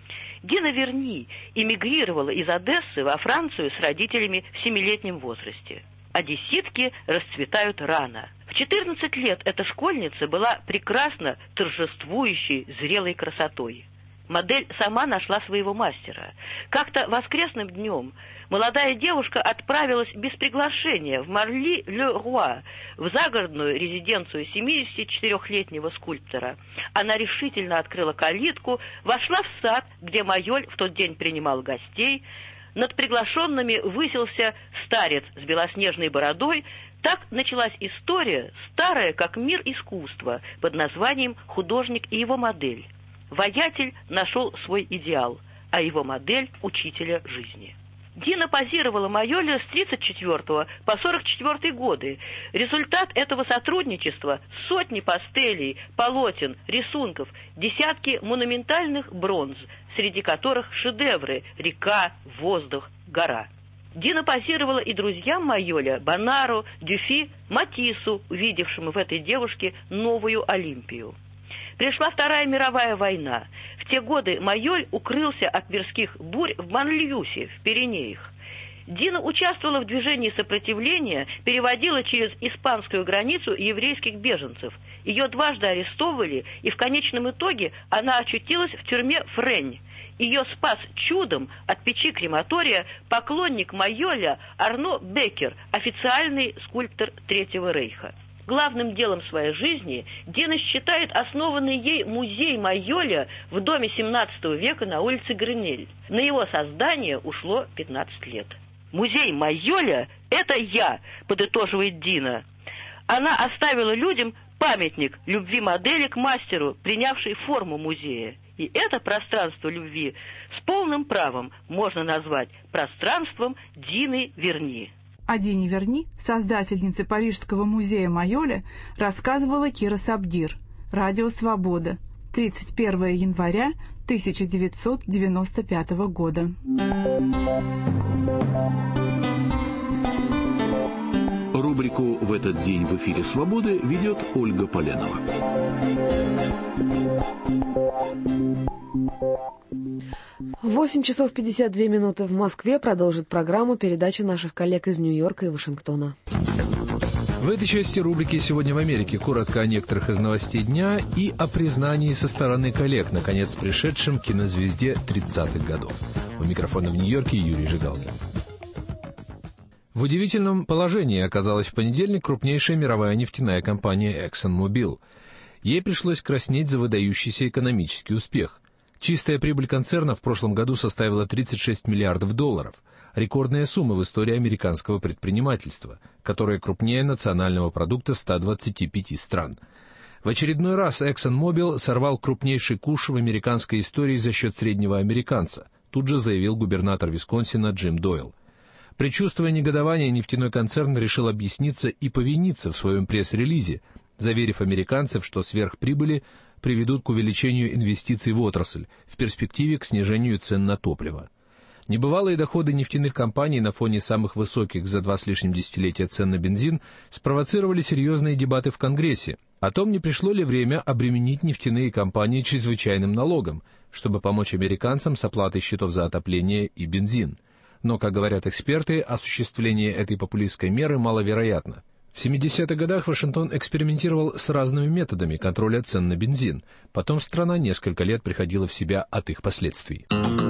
Дина Верни эмигрировала из Одессы во Францию с родителями в 7-летнем возрасте. Одесситки расцветают рано. В 14 лет эта школьница была прекрасно торжествующей зрелой красотой. Модель сама нашла своего мастера. Как-то воскресным днем молодая девушка отправилась без приглашения в Марли-ле-Руа, в загородную резиденцию 74-летнего скульптора. Она решительно открыла калитку, вошла в сад, где Майоль в тот день принимал гостей. Над приглашенными высился старец с белоснежной бородой. Так началась история, старая как мир искусства, под названием «Художник и его модель». Воятель нашел свой идеал, а его модель – учителя жизни. Дина позировала Майолю с 1934 по 1944 годы. Результат этого сотрудничества – сотни пастелей, полотен, рисунков, десятки монументальных бронз, среди которых шедевры «Река», «Воздух», «Гора». Дина позировала и друзьям Майоля, Бонару, Дюфи, Матиссу, увидевшему в этой девушке новую Олимпию. Пришла Вторая мировая война. В те годы Майоль укрылся от мирских бурь в Банлиюсе, в Пиренеях. Дина участвовала в движении сопротивления, переводила через испанскую границу еврейских беженцев. Ее дважды арестовывали, и в конечном итоге она очутилась в тюрьме Френь. Ее спас чудом от печи крематория поклонник Майоля Арно Беккер, официальный скульптор Третьего рейха. Главным делом своей жизни Дина считает основанный ей музей Майоля в доме 17 века на улице Гренель. На его создание ушло 15 лет. «Музей Майоля – это я», подытоживает Дина. Она оставила людям памятник любви модели к мастеру, принявшей форму музея. И это пространство любви с полным правом можно назвать пространством Дины Верни. О Дине Верни, создательнице Парижского музея Майоля, рассказывала Кира Сабгир. Радио «Свобода». 31 января 1995 года. Рубрику «В этот день в эфире «Свободы» ведет Ольга Поленова. В 8 часов 52 минуты в Москве продолжит программу передача наших коллег из Нью-Йорка и Вашингтона. В этой части рубрики «Сегодня в Америке» коротко о некоторых из новостей дня и о признании со стороны коллег, наконец пришедшим к кинозвезде 30-х годов. У микрофона в Нью-Йорке Юрий Жигалкин. В удивительном положении оказалась в понедельник крупнейшая мировая нефтяная компания ExxonMobil. Ей пришлось краснеть за выдающийся экономический успех. Чистая прибыль концерна в прошлом году составила $36 миллиардов, рекордная сумма в истории американского предпринимательства, которая крупнее национального продукта 125 стран. В очередной раз ExxonMobil сорвал крупнейший куш в американской истории за счет среднего американца, тут же заявил губернатор Висконсина Джим Дойл. Предчувствуя негодование, нефтяной концерн решил объясниться и повиниться в своем пресс-релизе, заверив американцев, что сверхприбыли приведут к увеличению инвестиций в отрасль, в перспективе к снижению цен на топливо. Небывалые доходы нефтяных компаний на фоне самых высоких за 2 с лишним десятилетия цен на бензин спровоцировали серьезные дебаты в Конгрессе о том, не пришло ли время обременить нефтяные компании чрезвычайным налогом, чтобы помочь американцам с оплатой счетов за отопление и бензин. Но, как говорят эксперты, осуществление этой популистской меры маловероятно. В 70-х годах Вашингтон экспериментировал с разными методами контроля цен на бензин. Потом страна несколько лет приходила в себя от их последствий.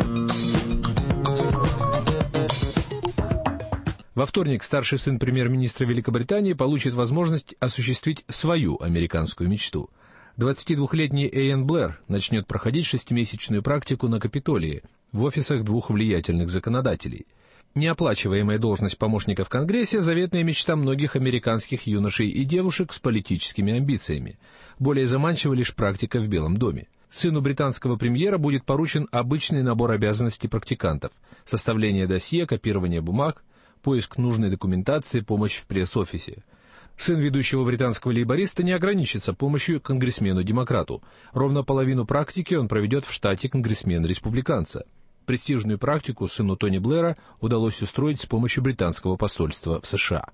Во вторник старший сын премьер-министра Великобритании получит возможность осуществить свою американскую мечту. 22-летний Иэн Блэр начнет проходить 6-месячную практику на Капитолии в офисах 2 влиятельных законодателей. Неоплачиваемая должность помощника в Конгрессе – заветная мечта многих американских юношей и девушек с политическими амбициями. Более заманчива лишь практика в Белом доме. Сыну британского премьера будет поручен обычный набор обязанностей практикантов – составление досье, копирование бумаг, поиск нужной документации, помощь в пресс-офисе. Сын ведущего британского лейбориста не ограничится помощью конгрессмену-демократу. Ровно половину практики он проведет в штате конгрессмена-республиканца. Престижную практику сыну Тони Блэра удалось устроить с помощью британского посольства в США.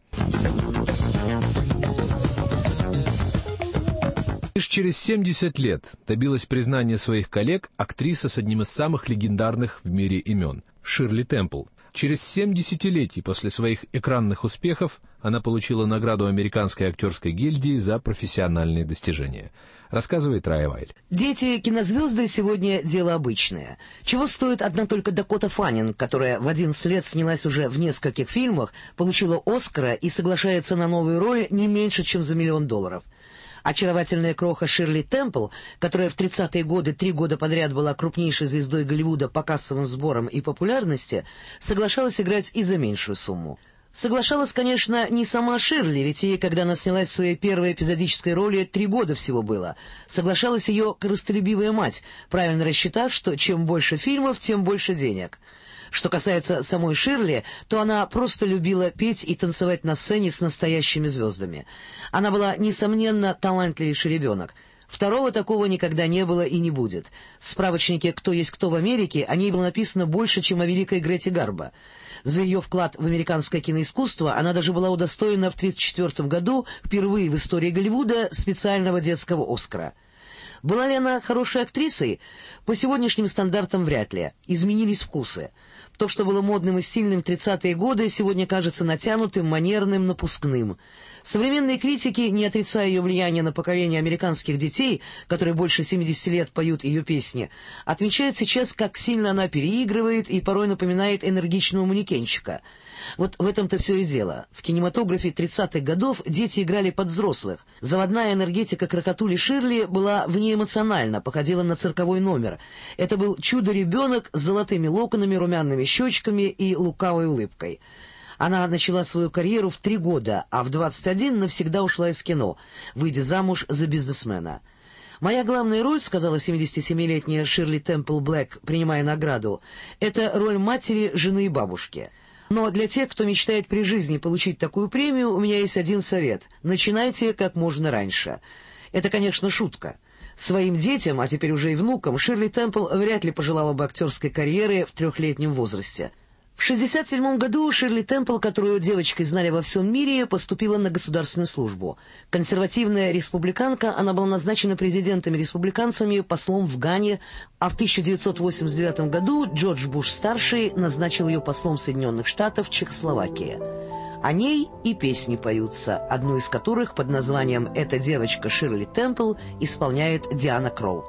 Лишь через 70 лет добилась признания своих коллег актриса с одним из самых легендарных в мире имен – Ширли Темпл. Через 7 десятилетий после своих экранных успехов она получила награду Американской актерской гильдии за профессиональные достижения. Рассказывает Рая Вайль. Дети кинозвезды сегодня дело обычное. Чего стоит одна только Дакота Фаннинг, которая в 11 лет снялась уже в нескольких фильмах, получила Оскара и соглашается на новую роль не меньше, чем за $1 миллион. Очаровательная кроха Ширли Темпл, которая в 30-е годы 3 года подряд была крупнейшей звездой Голливуда по кассовым сборам и популярности, соглашалась играть и за меньшую сумму. Соглашалась, конечно, не сама Ширли, ведь ей, когда она снялась в своей первой эпизодической роли, 3 года всего было. Соглашалась ее корыстолюбивая мать, правильно рассчитав, что чем больше фильмов, тем больше денег. Что касается самой Ширли, то она просто любила петь и танцевать на сцене с настоящими звездами. Она была, несомненно, талантливейший ребенок. Второго такого никогда не было и не будет. В справочнике «Кто есть кто в Америке» о ней было написано больше, чем о великой Грете Гарбо. За ее вклад в американское киноискусство она даже была удостоена в 1934 году впервые в истории Голливуда специального детского Оскара. Была ли она хорошей актрисой? По сегодняшним стандартам вряд ли. Изменились вкусы. То, что было модным и стильным в 30-е годы, сегодня кажется натянутым, манерным, напускным. Современные критики, не отрицая ее влияния на поколение американских детей, которые больше 70 лет поют ее песни, отмечают сейчас, как сильно она переигрывает и порой напоминает энергичного манекенщика. Вот в этом-то все и дело. В кинематографе 30-х годов дети играли под взрослых. Заводная энергетика крокотули Ширли была внеэмоциональна, походила на цирковой номер. Это был чудо-ребенок с золотыми локонами, румяными щечками и лукавой улыбкой. Она начала свою карьеру в 3 года, а в 21 навсегда ушла из кино, выйдя замуж за бизнесмена. «Моя главная роль, — сказала 77-летняя Ширли Темпл Блэк, принимая награду, — это роль матери, жены и бабушки. Но для тех, кто мечтает при жизни получить такую премию, у меня есть один совет — начинайте как можно раньше». Это, конечно, шутка. Своим детям, а теперь уже и внукам, Ширли Темпл вряд ли пожелала бы актерской карьеры в 3-летнем возрасте. В 1967 году Ширли Темпл, которую девочкой знали во всем мире, поступила на государственную службу. Консервативная республиканка, она была назначена президентами-республиканцами, послом в Гане, а в 1989 году Джордж Буш-старший назначил ее послом Соединенных Штатов в Чехословакии. О ней и песни поются, одну из которых под названием «Эта девочка Ширли Темпл» исполняет Диана Кролл.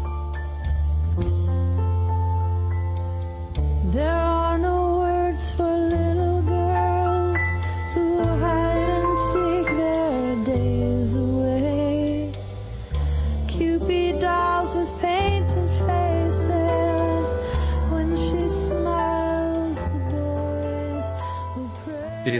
There are no words for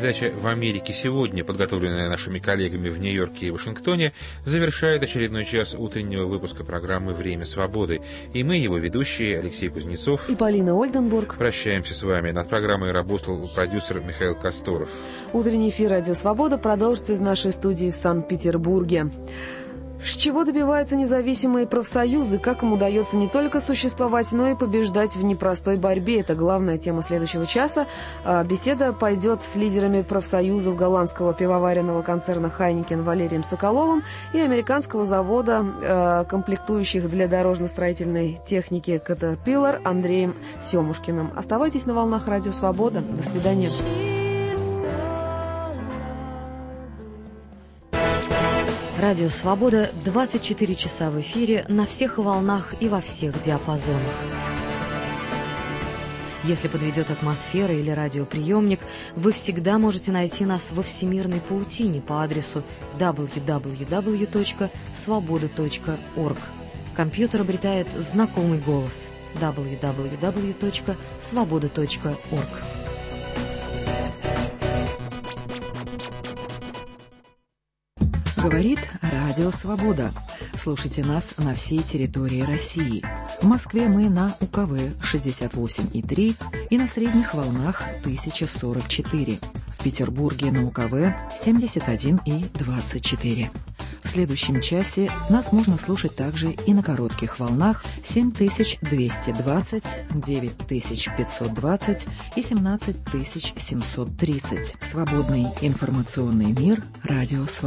Передача «В Америке сегодня», подготовленная нашими коллегами в Нью-Йорке и Вашингтоне, завершает очередной час утреннего выпуска программы «Время свободы». И мы, его ведущие, Алексей Кузнецов и Полина Ольденбург, прощаемся с вами. Над программой работал продюсер Михаил Касторов. Утренний эфир «Радио Свобода» продолжится из нашей студии в Санкт-Петербурге. С чего добиваются независимые профсоюзы, как им удается не только существовать, но и побеждать в непростой борьбе. Это главная тема следующего часа. Беседа пойдет с лидерами профсоюзов голландского пивоваренного концерна «Хайникен» Валерием Соколовым и американского завода комплектующих для дорожно-строительной техники «Caterpillar» Андреем Семушкиным. Оставайтесь на волнах «Радио Свобода». До свидания. Радио «Свобода» 24 часа в эфире на всех волнах и во всех диапазонах. Если подведет атмосфера или радиоприемник, вы всегда можете найти нас во всемирной паутине по адресу www.svoboda.org. Компьютер обретает знакомый голос www.svoboda.org. Говорит Радио Свобода. Слушайте нас на всей территории России. В Москве мы на УКВ 68,3 и на средних волнах 1044. В Петербурге на УКВ 71,24. В следующем часе нас можно слушать также и на коротких волнах 7220, 9520 и 17730. Свободный информационный мир. Радио Свобода.